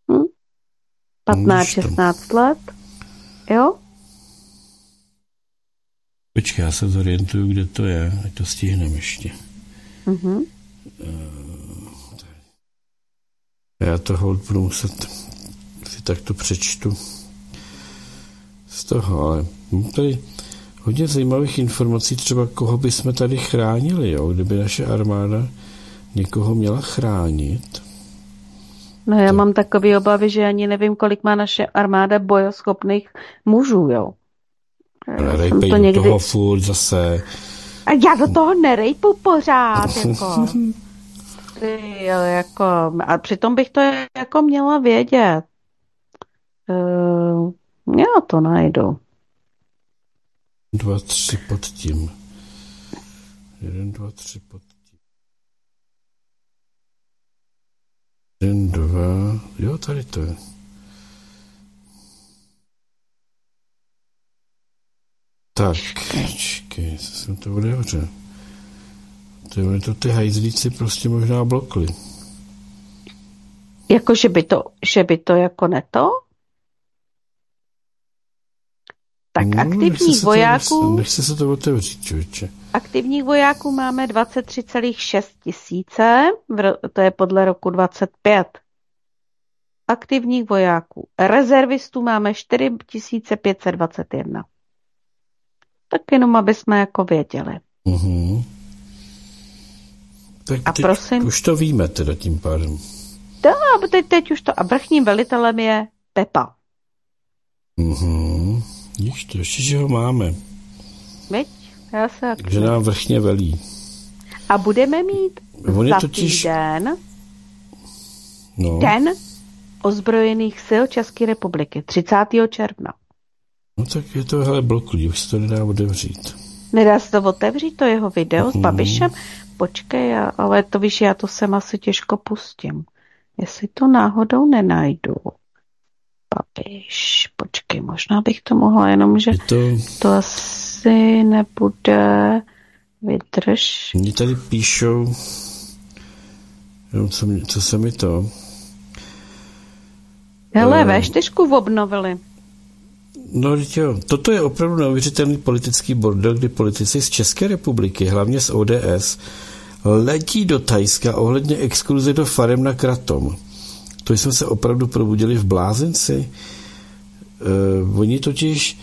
15-16 let, jo? počkej, já se zorientuju, kde to je, ať to stihneme ještě. Mm-hmm. Já to hold budu muset si takto přečtu z toho, ale tady hodně zajímavých informací, třeba koho bychom tady chránili, jo? Kdyby naše armáda někoho měla chránit. No já mám takové obavy, že ani nevím, kolik má naše armáda bojoschopných mužů, jo. Rejpej do někdy... toho furt zase. A já do toho nerejpu pořád, jako. A přitom bych to jako měla vědět. Já to najdu. 2, 3 pod tím. 1, 2, 3 pod tím. 1, 2. Jo, tady to je. Tak, čekej, jsem to otevřel. To ty hajzlíci prostě možná blokli. Jako, že by to jako neto? Tak aktivních vojáků... Nechce se to otevřít, člověče. Aktivních vojáků máme 23,6 tisíce, to je podle roku 25. Aktivních vojáků. Rezervistů máme 4521. Tak jenom, aby jsme jako věděli. Uh-huh. Tak a prosím... už to víme teda tím pádem. Teď už to. A vrchním velitelem je Pepa. Mhm. Ještě, že ho máme. Veď? Já se že nám vrchně velí. A budeme mít za týden Den ozbrojených sil České republiky. 30. června. No tak je to hele bloklí, už se to nedá otevřít. Nedá se to otevřít, to jeho video s Babišem? Počkej, ale to víš, já to sem asi těžko pustím. Jestli to náhodou nenajdu. Babiš, počkej, možná bych to mohla, jenomže to asi nebude. Vydrž. Mně tady píšou, co se mi to... Hele, V4 obnovili. No, jo, toto je opravdu neuvěřitelný politický bordel, kdy politici z České republiky, hlavně z ODS, letí do Thajska ohledně exkluze do farem na Kratom. To jsme se opravdu probudili v blázenci. Oni totiž,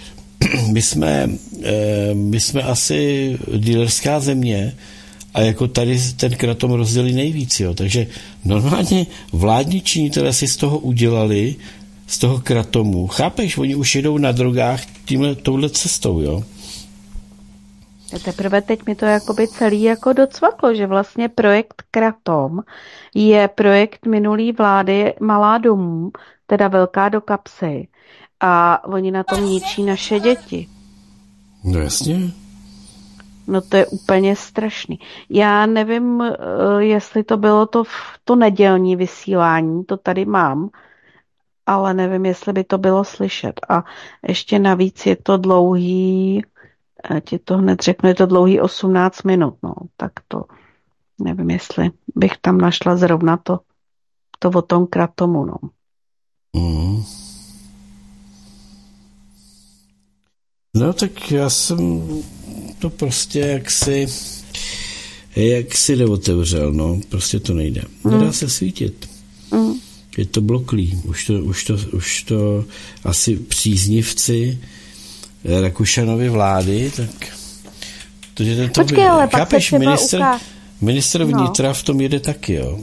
my jsme asi dealerská země a jako tady ten Kratom rozdělí nejvíc, jo. Takže normálně vládní činitelé si z toho udělali, z toho Kratomu. Chápeš, oni už jedou na drogách touhle cestou, jo. A teprve teď mi to jakoby celý jako docvaklo, že vlastně projekt Kratom je projekt minulý vlády Malá domů, teda velká do kapsy. A oni na tom ničí naše děti. No jasně. No to je úplně strašný. Já nevím, jestli to bylo to nedělní vysílání, to tady mám, ale nevím, jestli by to bylo slyšet. A ještě navíc je to dlouhý, ti to hned řeknu, je to dlouhý 18 minut, no, tak to nevím, jestli bych tam našla zrovna to o tom Kratomu, no. Mm. No tak já jsem to prostě jaksi neotevřel, no, prostě to nejde. Nedá se svítit. Je to bloklý. Už to asi příznivci Rakušanovy vlády, tak... Počkej, ale pak chápeš, ministr vnitra v tom jede taky, jo.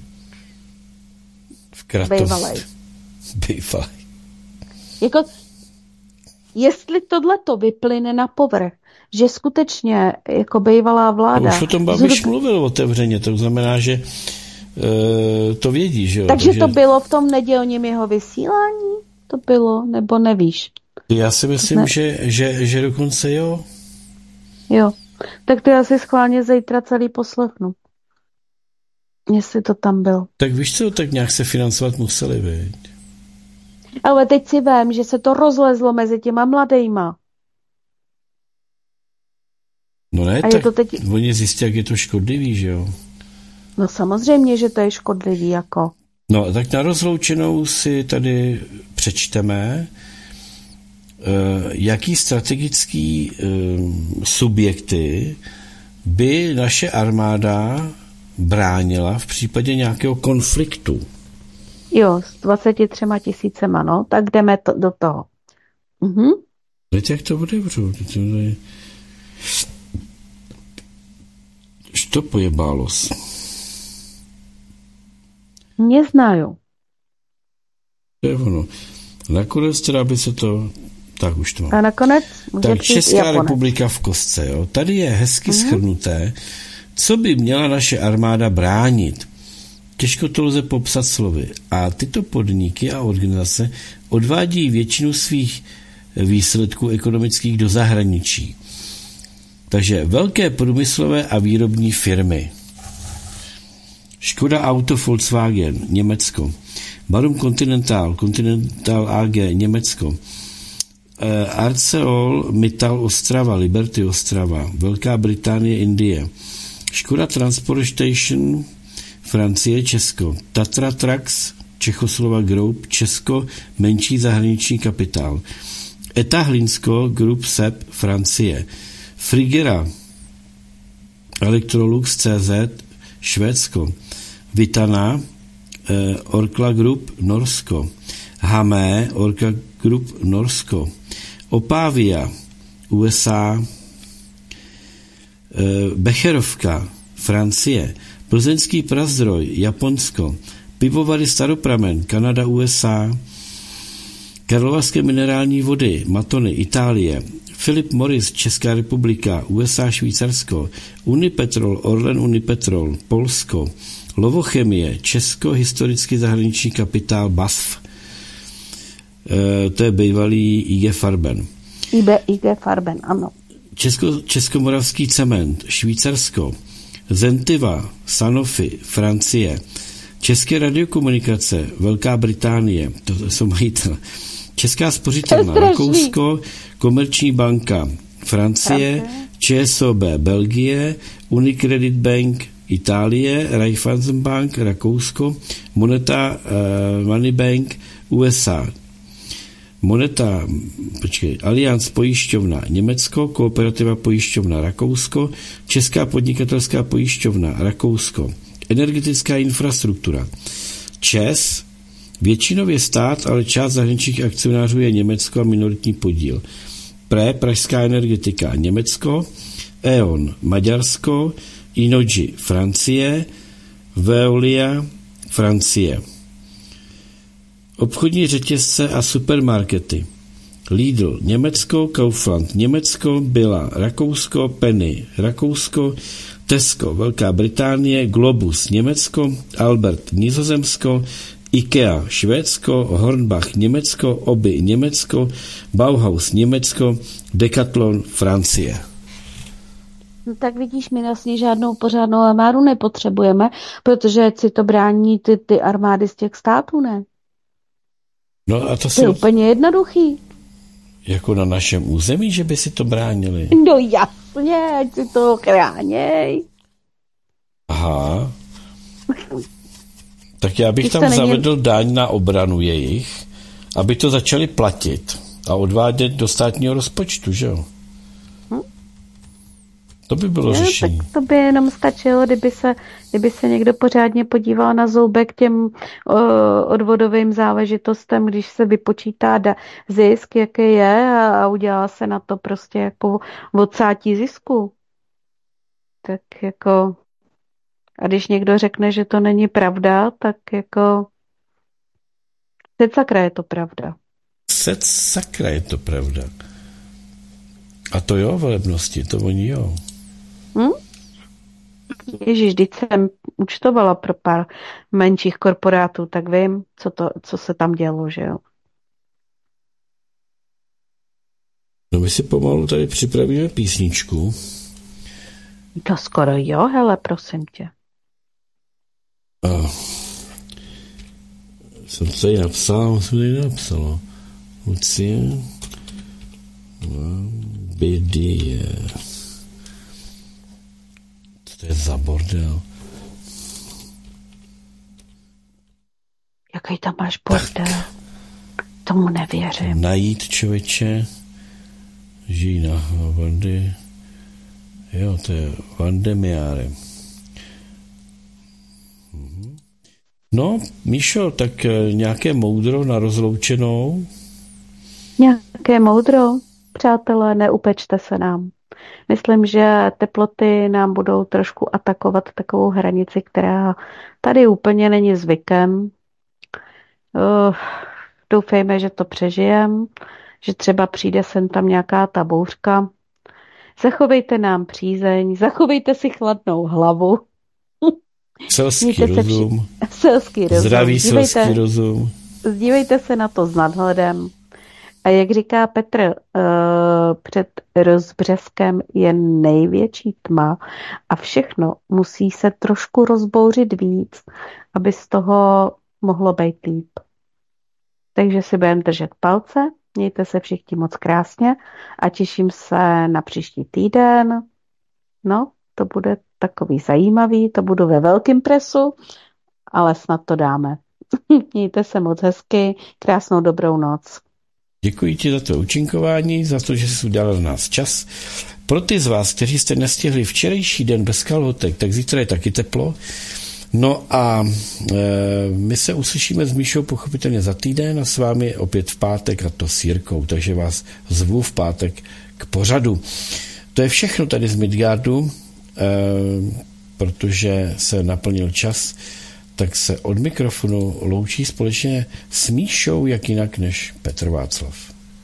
V Kratom. Bývalej. Jako, jestli tohleto vyplyne na povrch, že skutečně jako bývalá vláda... Už o tom Babiš mluvil otevřeně, to znamená, že to vědí, že jo. Takže to bylo v tom nedělním jeho vysílání? To bylo, nebo nevíš? Já si myslím, že dokonce jo. Jo, tak to já si schválně zítra celý poslechnu. Jestli to tam bylo. Tak víš co, tak nějak se financovat museli, viď? Ale teď si vím, že se to rozlezlo mezi těma mladejma. No ne, tak to teď... oni zjistí, jak je to škodlivý, že jo? No samozřejmě, že to je škodlivý, jako. No, tak na rozloučenou si tady přečteme, jaký strategický subjekty by naše armáda bránila v případě nějakého konfliktu. Jo, s 23 000, no, tak jdeme do toho. Víte, jak to otevřu? Što pojebálos? Neznaju. To je ono. Nakonec teda by se to... Tak už to mám. A nakonec může tak přijít Česká Japonec. republika v kostce. Jo. Tady je hezky shrnuté, co by měla naše armáda bránit. Těžko to lze popsat slovy. A tyto podniky a organizace odvádí většinu svých výsledků ekonomických do zahraničí. Takže velké průmyslové a výrobní firmy. Škoda Auto Volkswagen, Německo. Barum Continental AG, Německo. Arcelor Mittal Ostrava, Liberty Ostrava, Velká Británie, Indie. Škoda Transportation, Francie, Česko. Tatra Trucks, Čechoslovak Group, Česko, menší zahraniční kapitál. ETA Hlinsko Group SEP, Francie. Frigera Electrolux CZ, Švédsko. Vitana Orkla Group, Norsko. Hamé Orkla Group, Norsko. Opavia, USA. Becherovka, Francie. Plzeňský Prazdroj, Japonsko. Pivovary Staropramen, Kanada, USA. Karlovarské minerální vody, Matony, Itálie. Philip Morris, Česká republika, USA, Švýcarsko. Unipetrol, Orlen Unipetrol, Polsko. Lovochemie, Česko, historický zahraniční kapitál BASF. To je bývalý IG Farben. IG Farben, ano. Českomoravský cement, Švýcarsko. Zentiva, Sanofi, Francie. České radiokomunikace, Velká Británie, to jsou majitel. Česká spořitelna, Rakousko, Komerční banka, Francie, ČSOB, Belgie, Unicredit Bank, Itálie, Raiffeisenbank, Rakousko, Money Bank, USA. Allianz pojišťovna Německo, Kooperativa pojišťovna Rakousko, Česká podnikatelská pojišťovna Rakousko, energetická infrastruktura ČEZ, většinově stát, ale část zahraničních akcionářů je Německo a minoritní podíl. Pražská energetika Německo, E.ON Maďarsko, Inoji Francie, Veolia Francie. Obchodní řetězce a supermarkety. Lidl Německo, Kaufland Německo, Billa Rakousko, Penny Rakousko, Tesco Velká Británie, Globus Německo, Albert Nizozemsko, IKEA Švédsko, Hornbach Německo, Obi Německo, Bauhaus Německo, Decathlon Francie. No tak vidíš, my vlastně žádnou pořádnou armádu nepotřebujeme, protože si to brání ty armády z těch států, ne? No a to je úplně jednoduchý. Jako na našem území, že by si to bránili? No jasně, ať si to chráněj. Aha. Tak já bych tam zavedl daň na obranu jejich, aby to začali platit a odvádět do státního rozpočtu, že jo? To by bylo řešení. Tak to by jenom stačilo, kdyby se někdo pořádně podíval na zoubek těm odvodovým záležitostem, když se vypočítá zisk, jaký je a udělá se na to prostě jako odsátí zisku. Tak jako a když někdo řekne, že to není pravda, tak jako sakra je to pravda. Sakra je to pravda. A to jo, velebnosti, to oni jo. Ježíš, když jsem účtovala pro pár menších korporátů, tak vím, co se tam dělo, že jo. No my si pomalu tady připravíme písničku. To skoro jo, hele, prosím tě. Jsem to tady napsal, napsalo. Lucie Bidie. Co to je za bordel? Jaký tam máš bordel? tomu nevěřím. Najít, člověče. Žijí na Vandy. Jo, to je Vandemiáre. No, Míšo, tak nějaké moudro na rozloučenou? Nějaké moudro? Přátelé, neupečte se nám. Myslím, že teploty nám budou trošku atakovat takovou hranici, která tady úplně není zvykem. Doufejme, že to přežijem, že třeba přijde sem tam nějaká ta bouřka. Zachovejte nám přízeň, zachovejte si chladnou hlavu. Selský rozum. Selský rozum. Zdravý selský rozum. Dívejte se na to s nadhledem. A jak říká Petr, před rozbřeskem je největší tma a všechno musí se trošku rozbouřit víc, aby z toho mohlo být líp. Takže si budeme držet palce, mějte se všichni moc krásně a těším se na příští týden. No, to bude takový zajímavý, to budu ve velkém presu, ale snad to dáme. Mějte se moc hezky, krásnou dobrou noc. Děkuji ti za to účinkování, za to, že jsi udělal na nás čas. Pro ty z vás, kteří jste nestihli včerejší den bez kalhotek, tak zítra je taky teplo. No a my se uslyšíme s Míšou pochopitelně za týden a s vámi opět v pátek, a to s Jirkou, takže vás zvu v pátek k pořadu. To je všechno tady z Midgardu, protože se naplnil čas, tak se od mikrofonu loučí společně s Míšou, jak jinak než Petr Václav.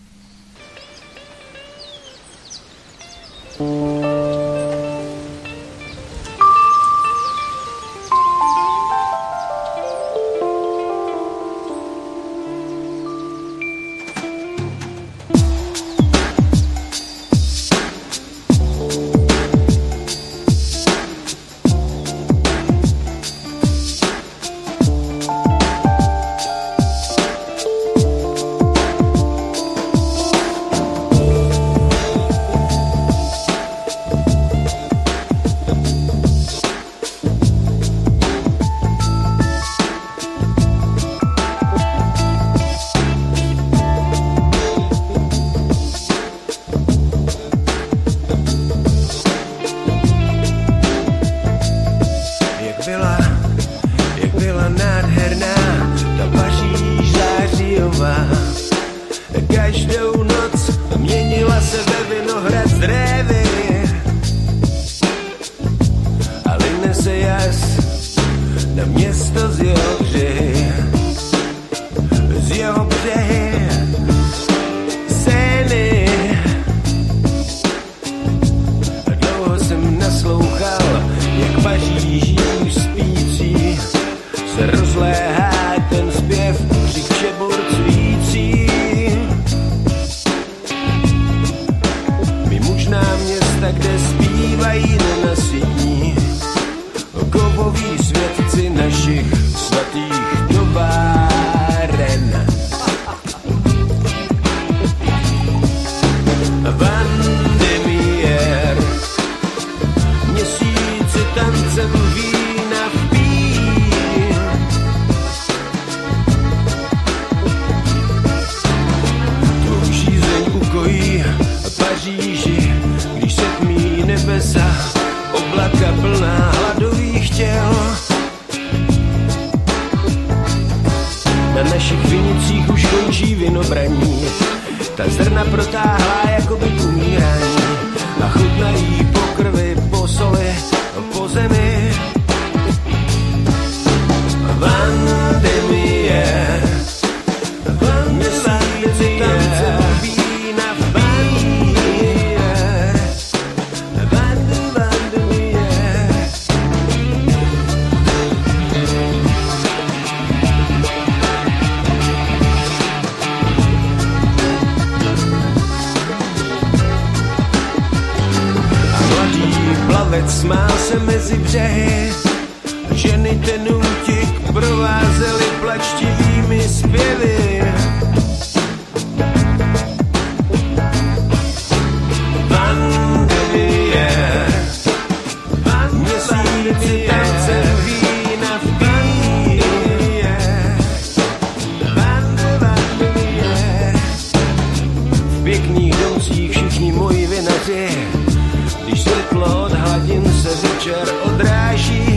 Smál se mezi břehy, ženy ten útěk provázely plačtivými zpěvy. Pandemie, měsíci tancem vína v pandemie. Pandemie. když světlo od hladin se večer odráží.